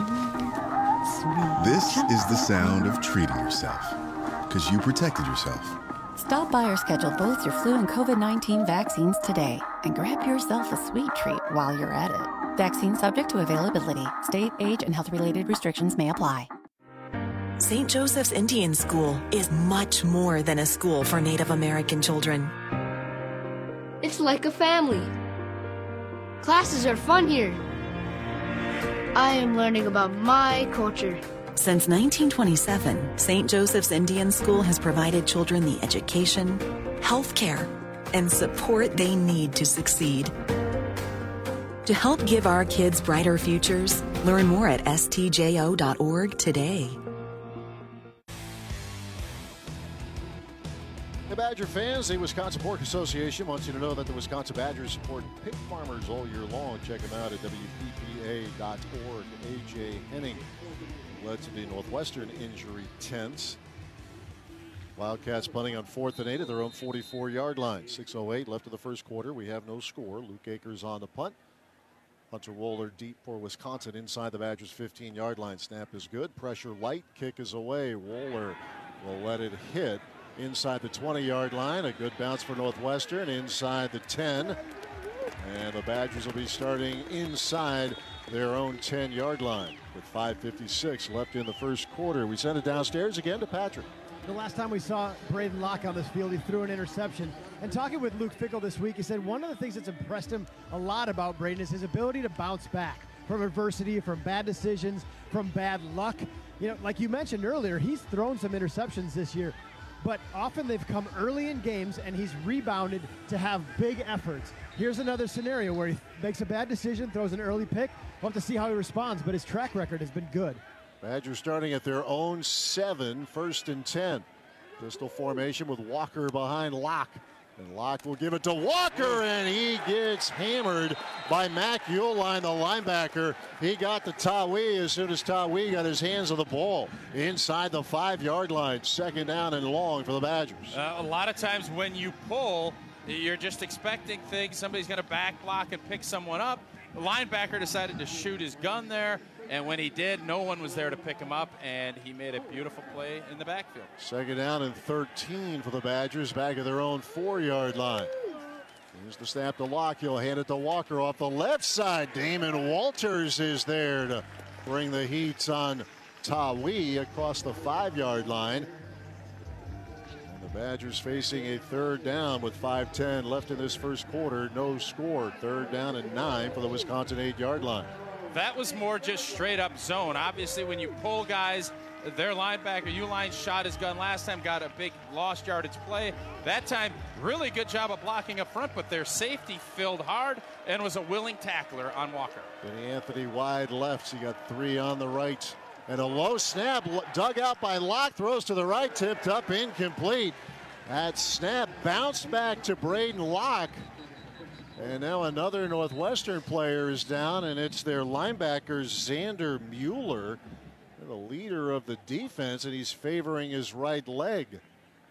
This is the sound of treating yourself, because you protected yourself. Stop by or schedule both your flu and COVID nineteen vaccines today and grab yourself a sweet treat while you're at it. Vaccine subject to availability. State, age, and health-related restrictions may apply. Saint Joseph's Indian School is much more than a school for Native American children. It's like a family. Classes are fun here. I am learning about my culture. Since nineteen twenty-seven, Saint Joseph's Indian School has provided children the education, health care, and support they need to succeed. To help give our kids brighter futures, learn more at S T J O dot org today. Hey, Badger fans, the Wisconsin Pork Association wants you to know that the Wisconsin Badgers support pig farmers all year long. Check them out at W P P A dot org. A J Henning led to the Northwestern injury tense. Wildcats punting on fourth and eight at their own forty-four-yard line. six oh eight left of the first quarter. We have no score. Luke Akers on the punt. Hunter Wohler deep for Wisconsin inside the Badgers' fifteen-yard line. Snap is good. Pressure light. Kick is away. Wohler will let it hit inside the twenty-yard line. A good bounce for Northwestern inside the ten. And the Badgers will be starting inside their own ten-yard line with five fifty-six left in the first quarter. We send it downstairs again to Patrick. The last time we saw Braden Locke on this field, he threw an interception. And talking with Luke Fickell this week, he said one of the things that's impressed him a lot about Braden is his ability to bounce back from adversity, from bad decisions, from bad luck. You know, like you mentioned earlier, he's thrown some interceptions this year, but often they've come early in games and he's rebounded to have big efforts. Here's another scenario where he makes a bad decision, throws an early pick. We'll have to see how he responds, but his track record has been good. Badgers starting at their own seven, first and ten. Pistol formation with Walker behind Locke. And Locke will give it to Walker, and he gets hammered by Mac Uline, the linebacker. He got the Tawee as soon as Tawee got his hands on the ball inside the five-yard line. Second down and long for the Badgers. Uh, a lot of times when you pull, you're just expecting things. Somebody's going to back block and pick someone up. The linebacker decided to shoot his gun there, and when he did, no one was there to pick him up, and he made a beautiful play in the backfield. Second down and thirteen for the Badgers, back at their own four-yard line. Here's the snap to Locke. He'll hand it to Walker off the left side. Damon Walters is there to bring the heat on Tawee across the five-yard line. And the Badgers facing a third down with five ten left in this first quarter. No score. Third down and nine for the Wisconsin eight-yard line. That was more just straight up zone. Obviously, when you pull guys, their linebacker, Uline, shot his gun last time, got a big lost yardage play. That time, really good job of blocking up front, but their safety filled hard and was a willing tackler on Walker. Benny Anthony wide left. He got three on the right. And a low snap dug out by Locke, throws to the right, tipped up, incomplete. That snap bounced back to Braden Locke. And now another Northwestern player is down, and it's their linebacker, Xander Mueller, the leader of the defense, and he's favoring his right leg. In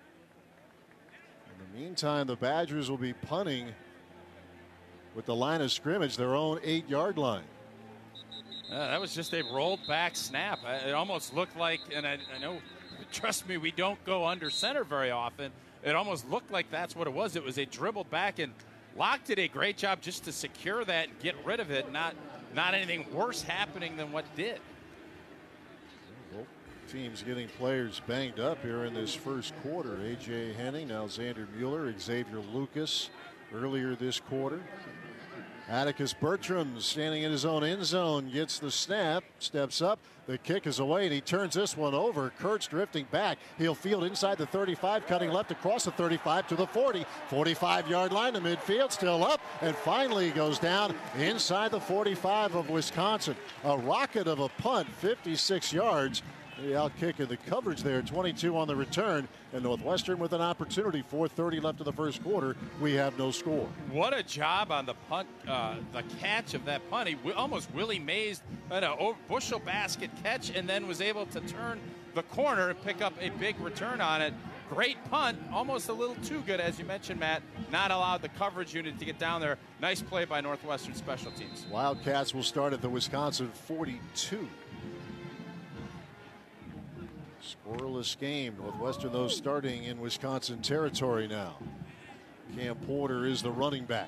the meantime, the Badgers will be punting with the line of scrimmage, their own eight-yard line. Uh, that was just a rolled back snap. It almost looked like, and I, I know, trust me, we don't go under center very often. It almost looked like that's what it was. It was a dribbled back, and Locke did a great job just to secure that and get rid of it, not not anything worse happening than what did. Both teams getting players banged up here in this first quarter. A J Henning, now Xander Mueller, Xavier Lucas earlier this quarter. Atticus Bertram standing in his own end zone, gets the snap, steps up, the kick is away, and he turns this one over. Kurtz drifting back. He'll field inside the thirty-five, cutting left across the thirty-five to the forty. forty-five-yard line to midfield, still up, and finally goes down inside the forty-five of Wisconsin. A rocket of a punt, fifty-six yards. The out kick in the coverage there, twenty-two on the return, and Northwestern with an opportunity. four thirty left in the first quarter. We have no score. What a job on the punt, uh, the catch of that punt. He w- almost Willie Mays had a bushel basket catch and then was able to turn the corner and pick up a big return on it. Great punt, almost a little too good, as you mentioned, Matt. Not allowed the coverage unit to get down there. Nice play by Northwestern special teams. Wildcats will start at the Wisconsin forty-two. Scoreless game. Northwestern, though, starting in Wisconsin territory now. Cam Porter is the running back.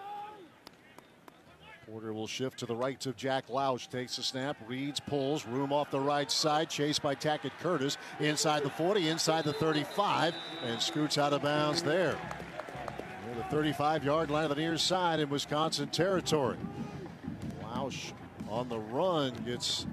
Porter will shift to the right of Jack Lausch. Takes the snap, reads, pulls, room off the right side. Chased by Tackett Curtis. Inside the forty, inside the thirty-five, and scoots out of bounds there. Near the thirty-five-yard line of the near side in Wisconsin territory. Lausch on the run gets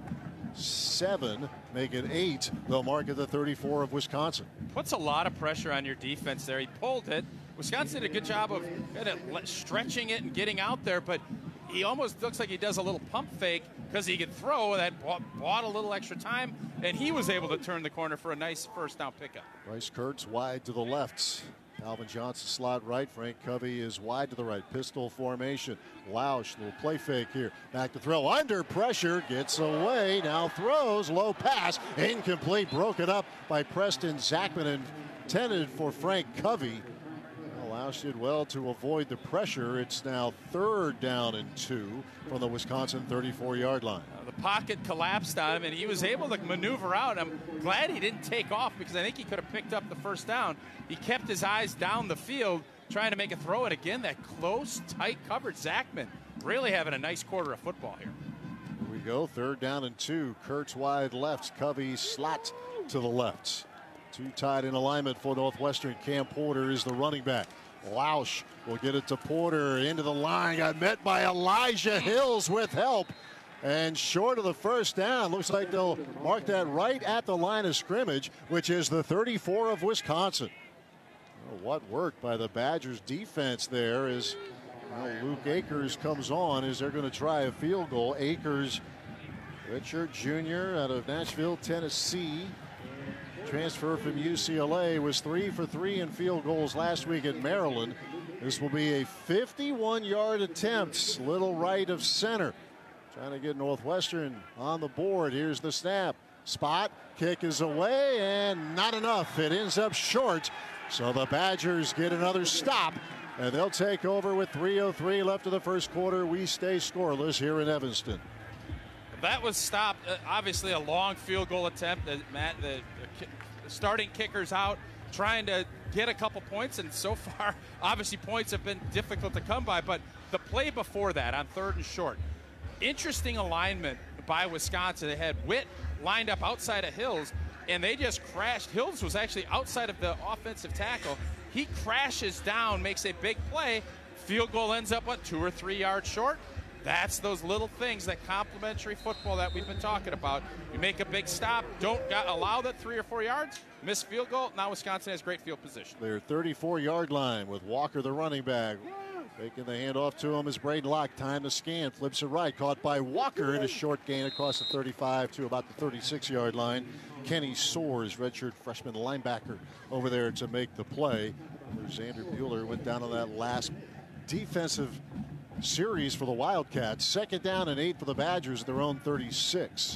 seven, make it eight. They'll mark at the thirty-four of Wisconsin. Puts a lot of pressure on your defense there. He pulled it. Wisconsin did a good job of kind of stretching it and getting out there, but he almost looks like he does a little pump fake because he could throw. That bought, bought a little extra time, and he was able to turn the corner for a nice first down pickup. Bryce Kurtz wide to the left. Calvin Johnson slot right. Frank Covey is wide to the right. Pistol formation. Lausch, little play fake here. Back to throw. Under pressure. Gets away. Now throws. Low pass. Incomplete. Broken up by Preston Zachman. Intended for Frank Covey. Well, Lausch did well to avoid the pressure. It's now third down and two from the Wisconsin thirty-four-yard line. Uh, the pocket collapsed on him, and he was able to maneuver out. I'm glad he didn't take off because I think he could have picked up the first down. He kept his eyes down the field trying to make a throw. And again, that close, tight coverage. Zachman really having a nice quarter of football here. Here we go. Third down and two. Kurtz wide left. Covey slot to the left. Two tied in alignment for Northwestern. Cam Porter is the running back. Lausch will get it to Porter into the line. Got met by Elijah Hills with help. And short of the first down. Looks like they'll mark that right at the line of scrimmage, which is the thirty-four of Wisconsin. Well, what work by the Badgers defense there is well, Luke Akers comes on as they're going to try a field goal. Akers, redshirt junior out of Nashville, Tennessee. Transfer from U C L A, was three for three in field goals last week at Maryland. This will be a fifty-one-yard attempt, little right of center. Trying to get Northwestern on the board. Here's the snap. Spot, kick is away, and not enough. It ends up short. So the Badgers get another stop, and they'll take over with three oh three left of the first quarter. We stay scoreless here in Evanston. That was stopped. Uh, obviously, a long field goal attempt. Uh, Matt, the, the, the starting kicker's out, trying to get a couple points, and so far, obviously, points have been difficult to come by. But the play before that, on third and short, interesting alignment by Wisconsin. They had Witt lined up outside of Hills, and they just crashed. Hills was actually outside of the offensive tackle. He crashes down, makes a big play. Field goal ends up, what, two or three yards short? That's those little things, that complementary football that we've been talking about. You make a big stop, don't got, allow that three or four yards, miss field goal. Now Wisconsin has great field position. Their thirty-four-yard line with Walker, the running back. Taking the handoff to him is Braden Locke. Time to scan, flips it right. Caught by Walker in a short gain across the thirty-five to about the thirty-six-yard line. Kenny Soares, redshirt freshman linebacker, over there to make the play. Xander Bueller went down on that last defensive series for the Wildcats. Second down and eight for the Badgers at their own thirty-six.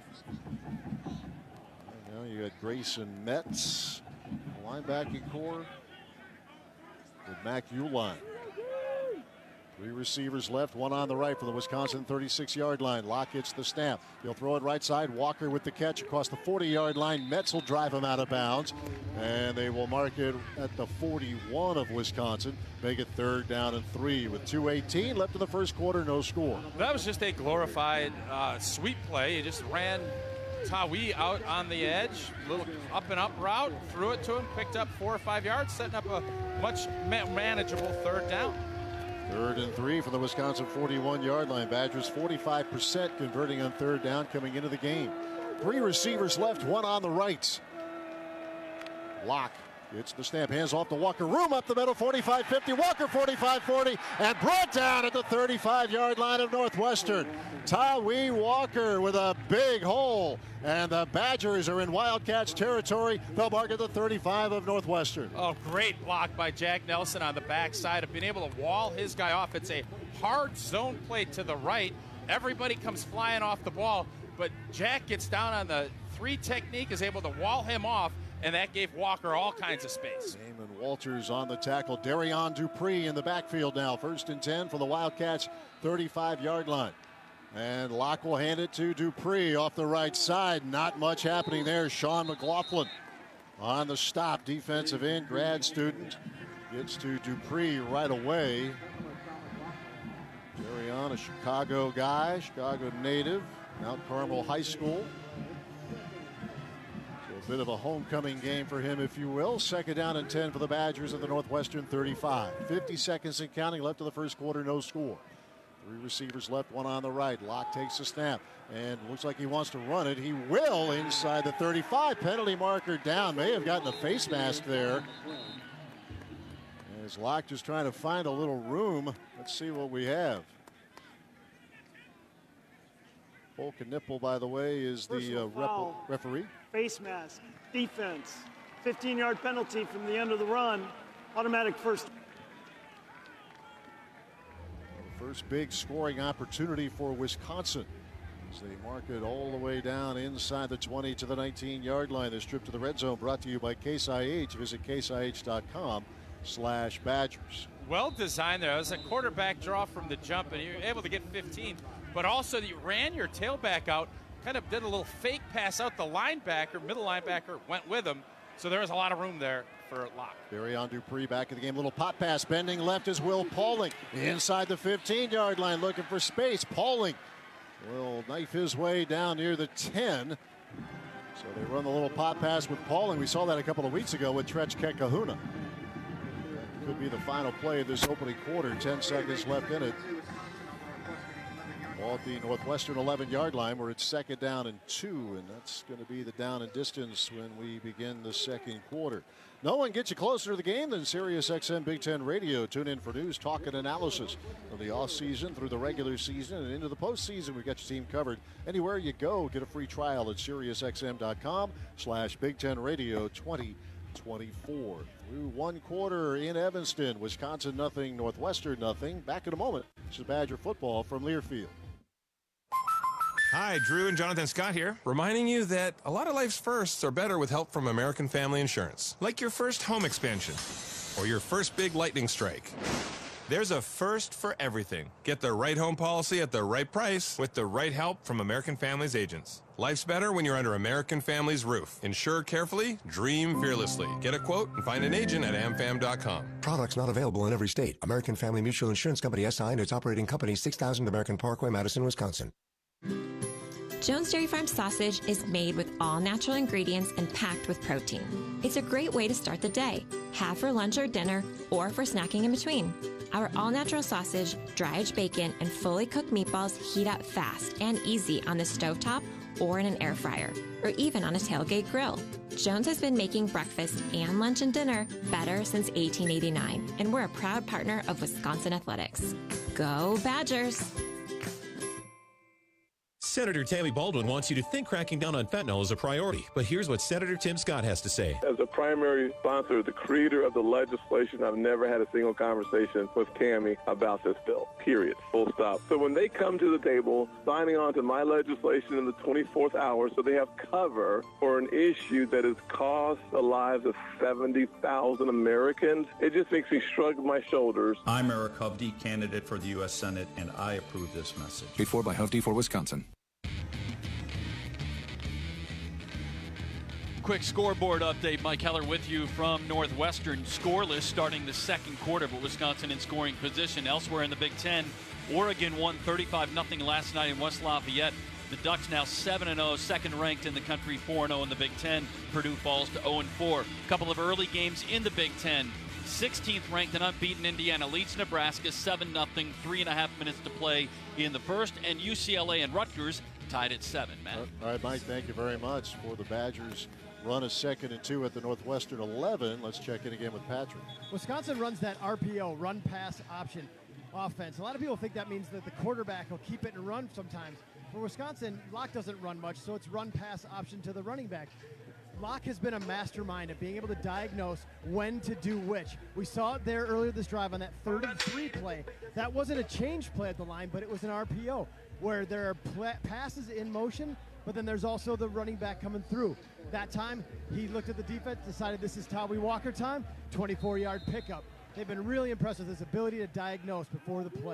And now you got Grayson Metz, linebacking core, with Mac Uline. Three receivers left, one on the right for the Wisconsin thirty-six-yard line. Locke hits the snap. He'll throw it right side. Walker with the catch across the forty-yard line. Metz will drive him out of bounds. And they will mark it at the forty-one of Wisconsin. Make it third down and three with two eighteen left in the first quarter, no score. That was just a glorified uh, sweep play. He just ran Tawi out on the edge, little up and up route, threw it to him, picked up four or five yards, setting up a much ma manageable third down. Third and three for the Wisconsin forty-one-yard line. Badgers forty-five percent converting on third down coming into the game. Three receivers left, one on the right. Locke gets the snap, hands off to Walker. Room up the middle, forty-five fifty. Walker forty-five forty, and brought down at the thirty-five-yard line of Northwestern. Tawi Walker with a big hole, and the Badgers are in Wildcats territory. They'll mark at the thirty-five of Northwestern. Oh, great block by Jack Nelson on the backside of being able to wall his guy off. It's a hard zone play to the right. Everybody comes flying off the ball, but Jack gets down on the three technique, is able to wall him off, and that gave Walker all kinds of space. Damon Walters on the tackle. Darion Dupree in the backfield now. First and ten for the Wildcats, thirty-five-yard line. And Locke will hand it to Dupree off the right side. Not much happening there. Sean McLaughlin on the stop. Defensive end, grad student. Gets to Dupree right away. Jerry on, a Chicago guy, Chicago native, Mount Carmel High School. So a bit of a homecoming game for him, if you will. Second down and ten for the Badgers at the Northwestern thirty-five. fifty seconds and counting left of the first quarter, no score. Three receivers left, one on the right. Locke takes the snap and looks like he wants to run it. He will inside the thirty-five. Penalty marker down. May have gotten a face mask there. As Locke just trying to find a little room. Let's see what we have. Volker Nipple, by the way, is the uh, rep referee. Face mask, defense, fifteen yard penalty from the end of the run, automatic first. First big scoring opportunity for Wisconsin as they mark it all the way down inside the twenty to the nineteen yard line. This trip to the red zone brought to you by Case I H. Visit case I H dot com slash Badgers. Well designed there. It was a quarterback draw from the jump, and you were able to get fifteen. But also you ran your tailback out, kind of did a little fake pass out the linebacker, middle linebacker went with him. So there was a lot of room there for Locke. Barry on Dupree back in the game. Little pop pass. Bending left is Will Pauling. Inside the fifteen yard line looking for space. Pauling will knife his way down near the ten. So they run the little pop pass with Pauling. We saw that a couple of weeks ago with Tretch Kekahuna. Could be the final play of this opening quarter. ten seconds left in it. Ball at the Northwestern eleven yard line where it's second down and two, and that's going to be the down and distance when we begin the second quarter. No one gets you closer to the game than Sirius X M Big Ten Radio. Tune in for news, talk, and analysis from the offseason through the regular season and into the postseason. We've got your team covered. Anywhere you go, get a free trial at Sirius X M dot com slash Big Ten Radio twenty twenty-four. Through one quarter in Evanston, Wisconsin nothing, Northwestern nothing. Back in a moment. This is Badger football from Learfield. Hi, Drew and Jonathan Scott here, reminding you that a lot of life's firsts are better with help from American Family Insurance. Like your first home expansion or your first big lightning strike. There's a first for everything. Get the right home policy at the right price with the right help from American Family's agents. Life's better when you're under American Family's roof. Insure carefully, dream fearlessly. Get a quote and find an agent at am fam dot com. Products not available in every state. American Family Mutual Insurance Company S I and its operating company, six thousand American Parkway, Madison, Wisconsin. Jones Dairy Farm sausage is made with all natural ingredients and packed with protein. It's a great way to start the day, have for lunch or dinner, or for snacking in between. Our all-natural sausage, dry-aged bacon, and fully cooked meatballs heat up fast and easy on the stovetop or in an air fryer, or even on a tailgate grill. Jones has been making breakfast and lunch and dinner better since eighteen eighty-nine, and we're a proud partner of Wisconsin Athletics. Go Badgers! Senator Tammy Baldwin wants you to think cracking down on fentanyl is a priority, but here's what Senator Tim Scott has to say. As a primary sponsor, the creator of the legislation, I've never had a single conversation with Tammy about this bill, period, full stop. So when they come to the table, signing on to my legislation in the twenty-fourth hour, so they have cover for an issue that has cost the lives of seventy thousand Americans, it just makes me shrug my shoulders. I'm Eric Hovde, candidate for the U S Senate, and I approve this message. Before by Hovde for Wisconsin. Quick scoreboard update. Mike Heller with you from Northwestern. Scoreless starting the second quarter, but Wisconsin in scoring position. Elsewhere in the Big Ten, Oregon won thirty-five nothing last night in West Lafayette. The Ducks now seven and oh, second ranked in the country, four and oh in the Big Ten. Purdue falls to oh and four. A couple of early games in the Big Ten. sixteenth ranked and unbeaten Indiana leads Nebraska seven nothing, three and a half minutes to play in the first. And U C L A and Rutgers tied at seven, Matt. All right, Mike, thank you very much for the Badgers. Run a second and two at the Northwestern eleven. Let's check in again with Patrick. Wisconsin runs that R P O, run pass option offense. A lot of people think that means that the quarterback will keep it and run sometimes. For Wisconsin, Locke doesn't run much, so it's run pass option to the running back. Locke has been a mastermind at being able to diagnose when to do which. We saw it there earlier this drive on that thirty-three play. That wasn't a change play at the line, but it was an R P O where there are pl- passes in motion, but then there's also the running back coming through. That time, he looked at the defense, decided this is Tawee Walker time, twenty-four yard pickup. They've been really impressed with his ability to diagnose before the play.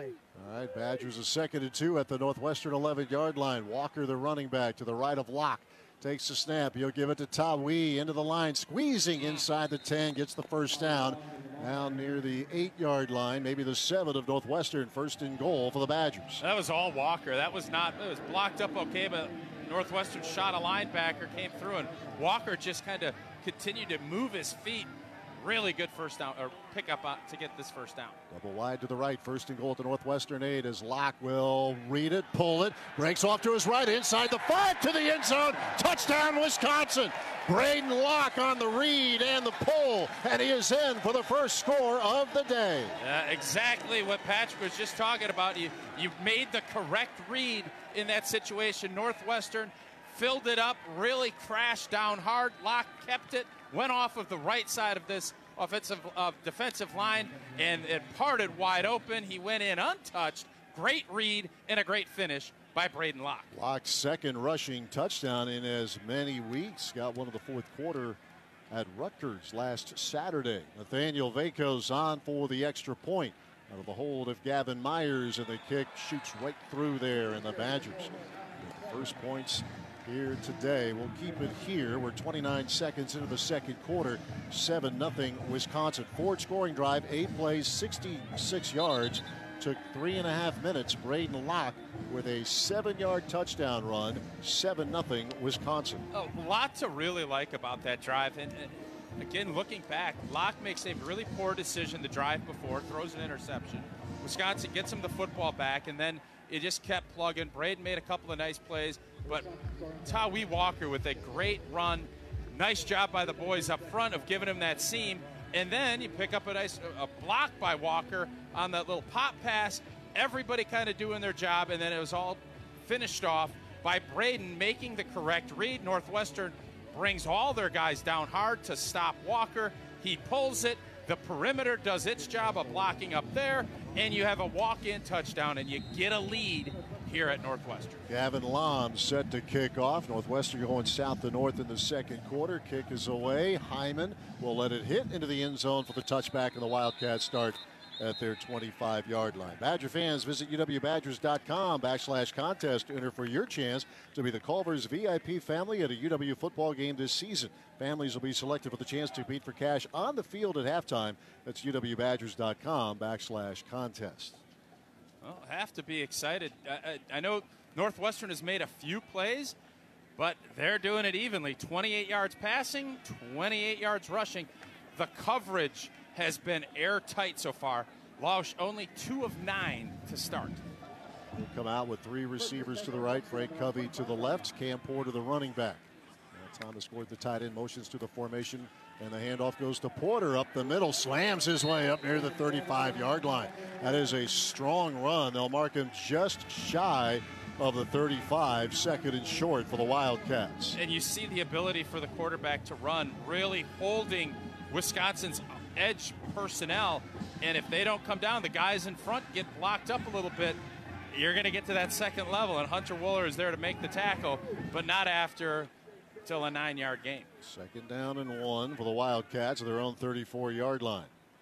All right, Badgers a second and two at the Northwestern eleven-yard line. Walker, the running back, to the right of Locke. Takes the snap. He'll give it to Tawee into the line, squeezing inside the ten, gets the first down. Down near the eight-yard line, maybe the seven of Northwestern. First and goal for the Badgers. That was all Walker. That was not, it was blocked up okay, but Northwestern shot a linebacker, came through, and Walker just kind of continued to move his feet. Really good first down, or pickup uh, to get this first down. Double wide to the right, first and goal at the Northwestern eight as Locke will read it, pull it, breaks off to his right, inside the five, to the end zone. Touchdown, Wisconsin. Braden Locke on the read and the pull, and he is in for the first score of the day. Uh, exactly what Patrick was just talking about. You, you made the correct read in that situation. Northwestern filled it up, really crashed down hard. Locke kept it, went off of the right side of this offensive uh, defensive line, and it parted wide open. He went in untouched. Great read and a great finish by Braden Locke. Locke's second rushing touchdown in as many weeks. Got one of the fourth quarter at Rutgers last Saturday. Nathaniel Vaco's on for the extra point out of the hold of Gavin Myers, and the kick shoots right through there, and the Badgers with the first points here today. We'll keep it here. We're twenty-nine seconds into the second quarter. seven nothing Wisconsin. Ford scoring drive, eight plays, sixty-six yards. Took three and a half minutes. Braden Locke with a seven-yard touchdown run. seven nothing Wisconsin. A lot to really like about that drive. And, and again, looking back, Locke makes a really poor decision the drive before, throws an interception. Wisconsin gets him the football back, and then it just kept plugging. Braden made a couple of nice plays, but Tawee Walker with a great run. Nice job by the boys up front of giving him that seam. And then you pick up a nice a block by Walker on that little pop pass. Everybody kind of doing their job, and then it was all finished off by Braden making the correct read. Northwestern brings all their guys down hard to stop Walker. He pulls it. The perimeter does its job of blocking up there, and you have a walk-in touchdown, and you get a lead here at Northwestern. Gavin Lom set to kick off. Northwestern going south to north in the second quarter. Kick is away. Hyman will let it hit into the end zone for the touchback, and the Wildcats start at their twenty-five-yard line. Badger fans, visit U W Badgers dot com backslash contest to enter for your chance to be the Culver's V I P family at a U W football game this season. Families will be selected for the chance to compete for cash on the field at halftime. That's U W Badgers dot com backslash contest. Well, have to be excited. I, I, I know Northwestern has made a few plays, but they're doing it evenly. twenty-eight yards passing, twenty-eight yards rushing. The coverage has been airtight so far. Lausch only two of nine to start. We'll come out with three receivers to the right. Frank Covey to the left. Cam Porter, the running back. Now Thomas scored the tight end, motions to the formation, and the handoff goes to Porter up the middle, slams his way up near the thirty-five-yard line. That is a strong run. They'll mark him just shy of the thirty-five, second and short for the Wildcats. And you see the ability for the quarterback to run, really holding Wisconsin's edge personnel, and if they don't come down, the guys in front get blocked up a little bit. You're going to get to that second level, and Hunter Wooler is there to make the tackle, but not after till a nine-yard game. Second down and one for the Wildcats at their own thirty-four-yard line.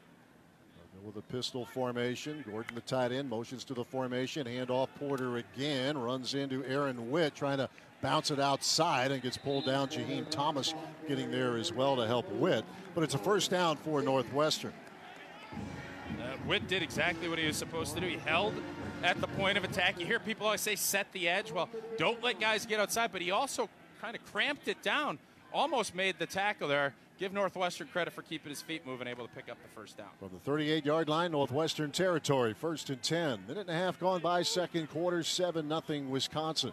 With a pistol formation, Gordon the tight end motions to the formation, handoff Porter again, runs into Aaron Witt trying to bounce it outside and gets pulled down. Jaheim Thomas getting there as well to help Witt, but it's a first down for Northwestern. Uh, Witt did exactly what he was supposed to do. He held at the point of attack. You hear people always say set the edge. Well, don't let guys get outside, but he also kind of cramped it down, almost made the tackle there. Give Northwestern credit for keeping his feet moving, able to pick up the first down. From the thirty-eight-yard line, Northwestern territory, first and ten. Minute and a half gone by, second quarter, seven nothing Wisconsin.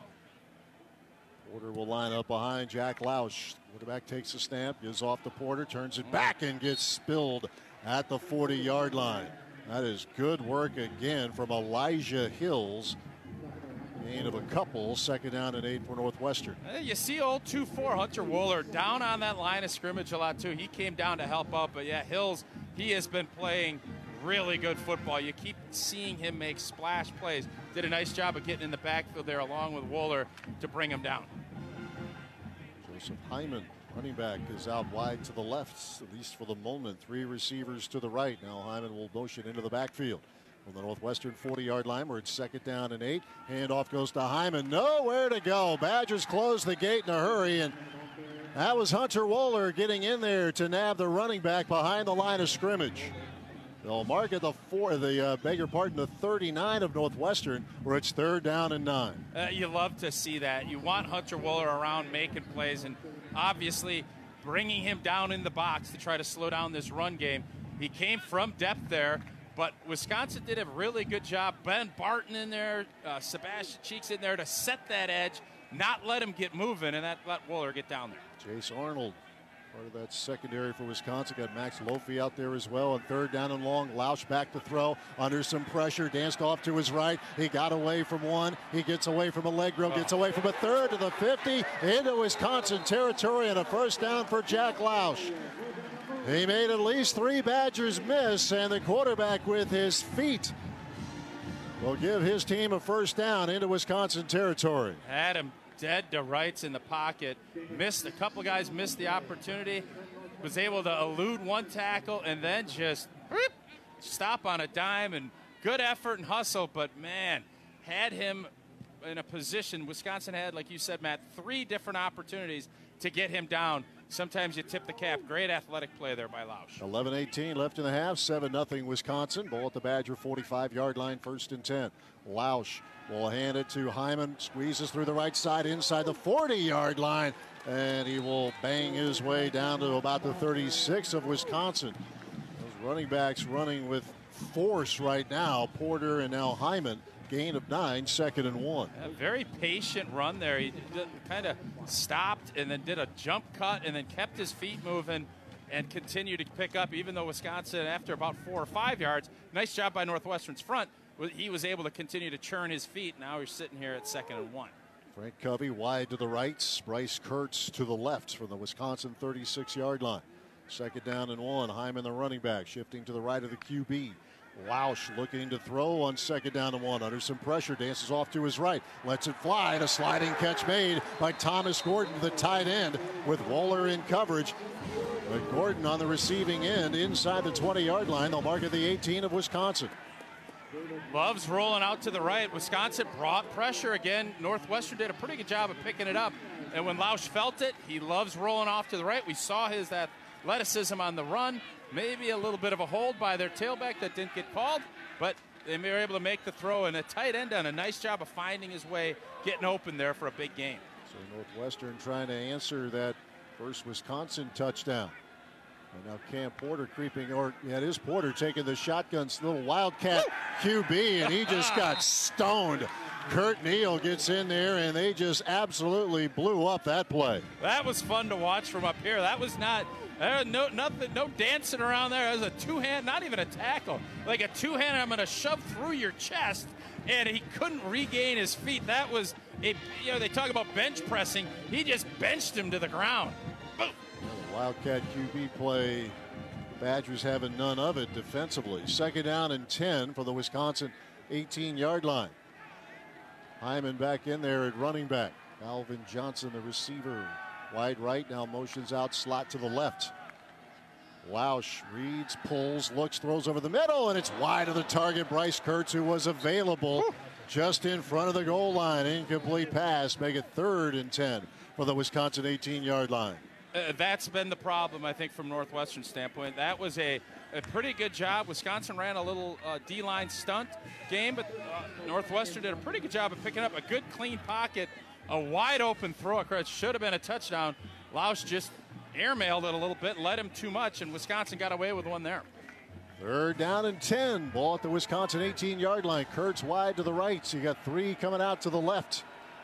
Porter will line up behind Jack Lausch. Quarterback takes a snap, gives off to Porter, turns it back and gets spilled at the forty-yard line. That is good work again from Elijah Hills. Gain of a couple, second down and eight for Northwestern. You see old two four Hunter Wooler down on that line of scrimmage a lot too. He came down to help out, but yeah, Hills, he has been playing really good football. You keep seeing him make splash plays. Did a nice job of getting in the backfield there along with Wooler to bring him down. Joseph Hyman, running back, is out wide to the left, at least for the moment. Three receivers to the right. Now Hyman will motion into the backfield. From the Northwestern forty-yard line, where it's second down and eight. Handoff goes to Hyman. Nowhere to go. Badgers close the gate in a hurry, and that was Hunter Wohler getting in there to nab the running back behind the line of scrimmage. They'll mark at the four, the uh, beg your pardon, the thirty-nine of Northwestern, where it's third down and nine. Uh, you love to see that. You want Hunter Wohler around making plays, and obviously bringing him down in the box to try to slow down this run game. He came from depth there, but Wisconsin did a really good job. Ben Barton in there, uh, Sebastian Cheeks in there to set that edge, not let him get moving, and that let Wohler get down there. Chase Arnold, part of that secondary for Wisconsin. Got Max Lofi out there as well. And third down and long. Lausch back to throw. Under some pressure. Danced off to his right. He got away from one. He gets away from Allegro. Gets away from a third to the fifty. Into Wisconsin territory. And a first down for Jack Lausch. He made at least three Badgers miss. And the quarterback with his feet will give his team a first down into Wisconsin territory. Adam dead to rights in the pocket. Missed a couple guys, missed the opportunity. Was able to elude one tackle and then just whoop, stop on a dime. And good effort and hustle, but man, had him in a position. Wisconsin had, like you said, Matt, three different opportunities to get him down. Sometimes you tip the cap. Great athletic play there by Lausch. eleven eighteen left in the half. seven nothing Wisconsin. Ball at the Badger forty-five-yard line, first and ten. Lausch will hand it to Hyman. Squeezes through the right side inside the forty-yard line. And he will bang his way down to about the thirty-six of Wisconsin. Those running backs running with force right now. Porter and now Hyman. Gain of nine, second and one. A very patient run there. He kind of stopped and then did a jump cut and then kept his feet moving and continued to pick up, even though Wisconsin, after about four or five yards, nice job by Northwestern's front, he was able to continue to churn his feet. Now he's sitting here at second and one. Frank Covey wide to the right. Bryce Kurtz to the left from the Wisconsin thirty-six-yard line. Second down and one. Hyman, the running back, shifting to the right of the Q B. Lausch looking to throw on second down and one. Under some pressure, dances off to his right. Lets it fly. And a sliding catch made by Thomas Gordon, the tight end, with Wohler in coverage. But Gordon on the receiving end inside the twenty-yard line. They'll mark at the eighteen of Wisconsin. Loves rolling out to the right. Wisconsin brought pressure again. Northwestern did a pretty good job of picking it up. And when Lausch felt it, he loves rolling off to the right. We saw his athleticism on the run. Maybe a little bit of a hold by their tailback that didn't get called, but they were able to make the throw. And a tight end done a nice job of finding his way, getting open there for a big game. So Northwestern trying to answer that first Wisconsin touchdown. And now Cam Porter creeping, or yeah, it is Porter taking the shotgun's little Wildcat Q B, and he just got stoned. Kurt Neal gets in there, and they just absolutely blew up that play. That was fun to watch from up here. That was not, uh, no nothing, no dancing around there. It was a two-hand, not even a tackle, like a two-hand. I'm going to shove through your chest, and he couldn't regain his feet. That was a, you know, they talk about bench pressing. He just benched him to the ground. Boom. The Wildcat Q B play, Badgers having none of it defensively. Second down and ten for the Wisconsin eighteen-yard line. Hyman back in there at running back. Alvin Johnson, the receiver, wide right, now motions out, slot to the left. Lausch reads, pulls, looks, throws over the middle, and it's wide of the target. Bryce Kurtz, who was available just in front of the goal line. Incomplete pass, make it third and ten for the Wisconsin eighteen-yard line. Uh, that's been the problem, I think, from Northwestern's standpoint. That was a, a pretty good job. Wisconsin ran a little uh, D-line stunt game, but uh, Northwestern did a pretty good job of picking up a good, clean pocket, a wide-open throw across. Should have been a touchdown. Lausch just airmailed it a little bit, led him too much, and Wisconsin got away with one there. Third down and ten. Ball at the Wisconsin eighteen-yard line. Kurtz wide to the right, so you got three coming out to the left.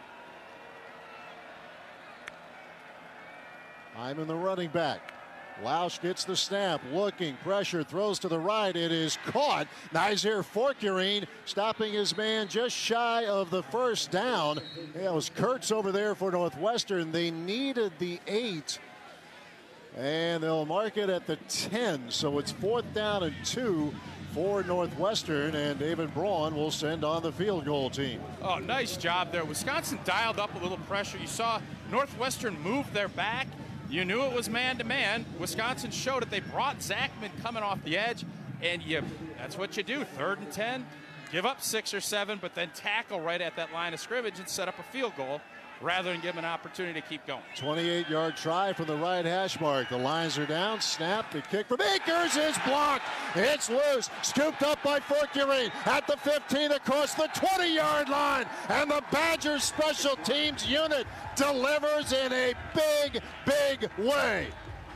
Hyman, the running back. Lausch gets the snap, looking, pressure, throws to the right. It is caught. Nizer Forkurine stopping his man just shy of the first down. Yeah, it was Kurtz over there for Northwestern. They needed the eight, and they'll mark it at the ten. So it's fourth down and two for Northwestern, and David Braun will send on the field goal team. Oh, nice job there. Wisconsin dialed up a little pressure. You saw Northwestern move their back. You knew it was man-to-man. Wisconsin showed it. They brought Zachman coming off the edge. and you that's what you do. Third and ten, give up six or seven, but then tackle right at that line of scrimmage and set up a field goal rather than give them an opportunity to keep going. twenty-eight yard try from the right hash mark. The lines are down. Snap. The kick from Akers is blocked. It's loose. Scooped up by Forquerie at the fifteen across the twenty yard line. And the Badgers special teams unit delivers in a big, big way.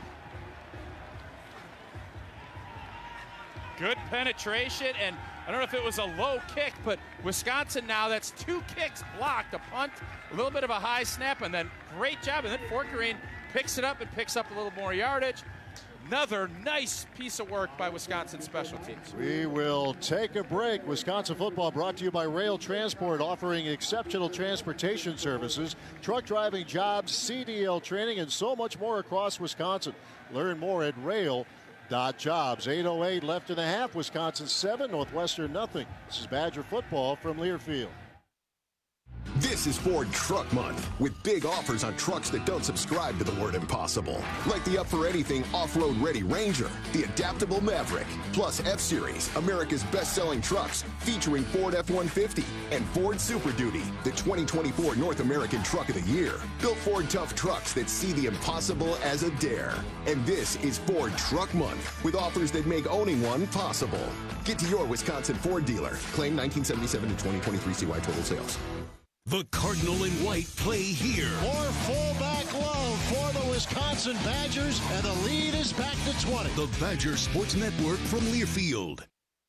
Good penetration, and I don't know if it was a low kick, but Wisconsin now, that's two kicks blocked, a punt, a little bit of a high snap, and then great job. And then Forquerie picks it up and picks up a little more yardage. Another nice piece of work by Wisconsin special teams. We will take a break. Wisconsin football brought to you by Rail Transport, offering exceptional transportation services, truck driving jobs, C D L training, and so much more across Wisconsin. Learn more at rail dot jobs. eight oh eight left in the half. Wisconsin seven, Northwestern nothing. This is Badger football from Learfield. This is Ford Truck Month, with big offers on trucks that don't subscribe to the word impossible. Like the up-for-anything off-road ready Ranger, the adaptable Maverick, plus F-Series, America's best-selling trucks, featuring Ford F one fifty and Ford Super Duty, the twenty twenty-four North American Truck of the Year. Built Ford tough trucks that see the impossible as a dare. And this is Ford Truck Month, with offers that make owning one possible. Get to your Wisconsin Ford dealer. Claim nineteen seventy-seven to twenty twenty-three C Y total sales. The Cardinal and White play here. More fullback love for the Wisconsin Badgers, and the lead is back to twenty. The Badger Sports Network from Learfield.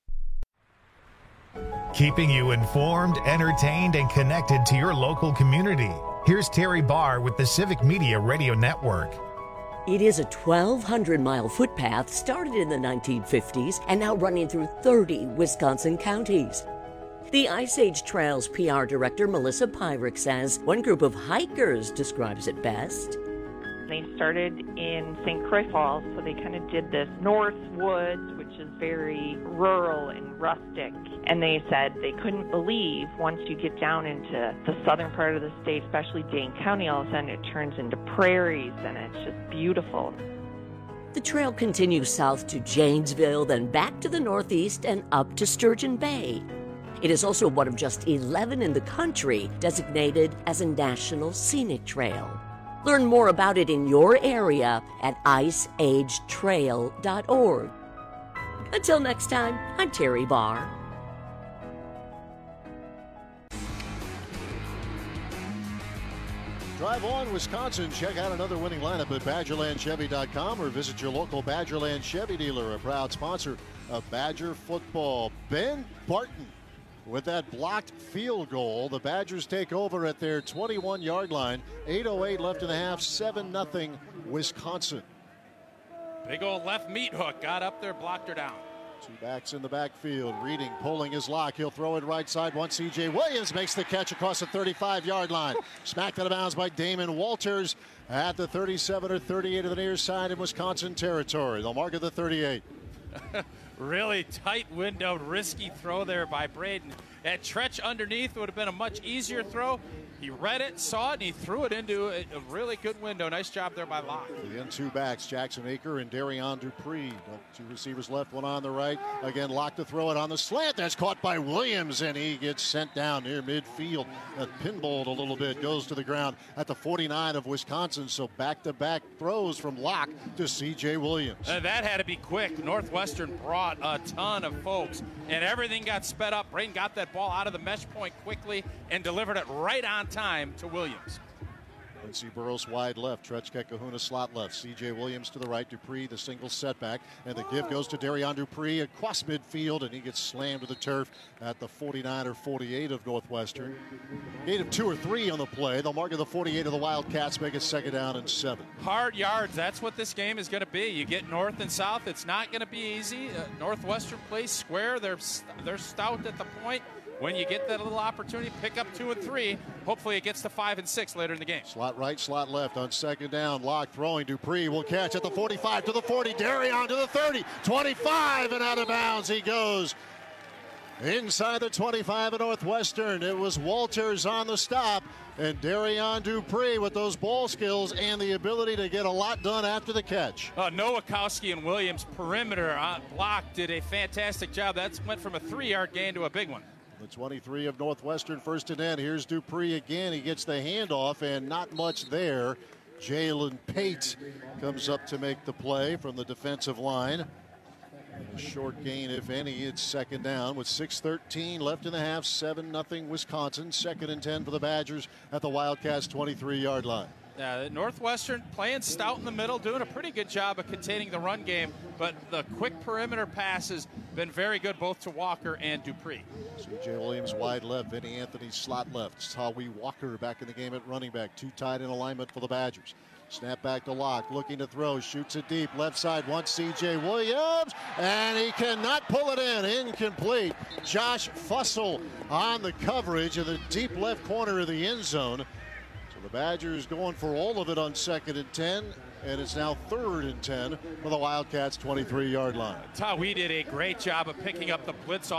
Keeping you informed, entertained, and connected to your local community. Here's Terry Barr with the Civic Media Radio Network. It is a twelve hundred mile footpath started in the nineteen fifties and now running through thirty Wisconsin counties. The Ice Age Trails P R director, Melissa Pyrick, says one group of hikers describes it best. They started in Saint Croix Falls, so they kind of did this North Woods, which is very rural and rustic. And they said they couldn't believe once you get down into the southern part of the state, especially Dane County, all of a sudden it turns into prairies, and it's just beautiful. The trail continues south to Janesville, then back to the northeast and up to Sturgeon Bay. It is also one of just eleven in the country designated as a National Scenic Trail. Learn more about it in your area at ice age trail dot org. Until next time, I'm Terry Barr. Drive on, Wisconsin. Check out another winning lineup at badgerland chevy dot com or visit your local Badgerland Chevy dealer, a proud sponsor of Badger football. Ben Barton with that blocked field goal. The Badgers take over at their twenty-one yard line. eight oh eight left in the half, seven nothing Wisconsin. Big old left meat hook got up there, blocked her down. Two backs in the backfield. Reading, pulling his lock. He'll throw it right side. One C J Williams makes the catch across the thirty-five yard line. Smacked out of bounds by Damon Walters at the thirty-seven or thirty-eight of the near side in Wisconsin territory. They'll mark at the thirty-eight. Really tight windowed, risky throw there by Braden. That Tretch underneath would have been a much easier throw. He read it, saw it, and he threw it into a, a really good window. Nice job there by Locke. The end two backs, Jackson Aker and Darion Dupree. Two receivers left, one on the right. Again, Locke to throw it on the slant. That's caught by Williams, and he gets sent down near midfield. A pinballed a little bit, goes to the ground at the forty-nine of Wisconsin. So back-to-back throws from Locke to C J Williams. And that had to be quick. Northwestern brought a ton of folks, and everything got sped up. Braden got that ball out of the mesh point quickly and delivered it right on time to Williams. Quincy Burrows wide left, Tretchka Kahuna slot left, C J Williams to the right, Dupree the single setback, and the give goes to Darion Dupree across midfield, and he gets slammed to the turf at the forty-nine or forty-eight of Northwestern. Eight of two or three on the play. They'll mark at the forty-eight of the Wildcats, make it second down and seven. Hard yards, that's what this game is going to be. You get north and south, it's not going to be easy. Uh, Northwestern plays square, they're, they're stout at the point. When you get that little opportunity, pick up two and three. Hopefully it gets to five and six later in the game. Slot right, slot left on second down. Locke throwing. Dupree will catch at the forty-five to the forty. Darion to the thirty. twenty-five and out of bounds he goes. Inside the twenty-five of Northwestern, it was Walters on the stop, and Darion Dupree with those ball skills and the ability to get a lot done after the catch. Uh, Nowakowski and Williams perimeter on block did a fantastic job. That went from a three-yard gain to a big one. The twenty-three of Northwestern, first and ten. Here's Dupree again. He gets the handoff, and not much there. Jalen Pate comes up to make the play from the defensive line. A short gain, if any. It's second down with six thirteen left in the half. seven nothing Wisconsin. Second and ten for the Badgers at the Wildcats' twenty-three-yard line. Uh, Northwestern playing stout in the middle, doing a pretty good job of containing the run game, but the quick perimeter passes been very good both to Walker and Dupree. C J Williams wide left, Vinny Anthony slot left. Tawi Walker back in the game at running back. Two tight in alignment for the Badgers. Snap back to Locke, looking to throw, shoots it deep, left side, wants C J Williams, and he cannot pull it in, incomplete. Josh Fussell on the coverage in the deep left corner of the end zone. So the Badgers going for all of it on second and ten, and it's now third and ten for the Wildcats' twenty-three-yard line. Tawi did a great job of picking up the blitz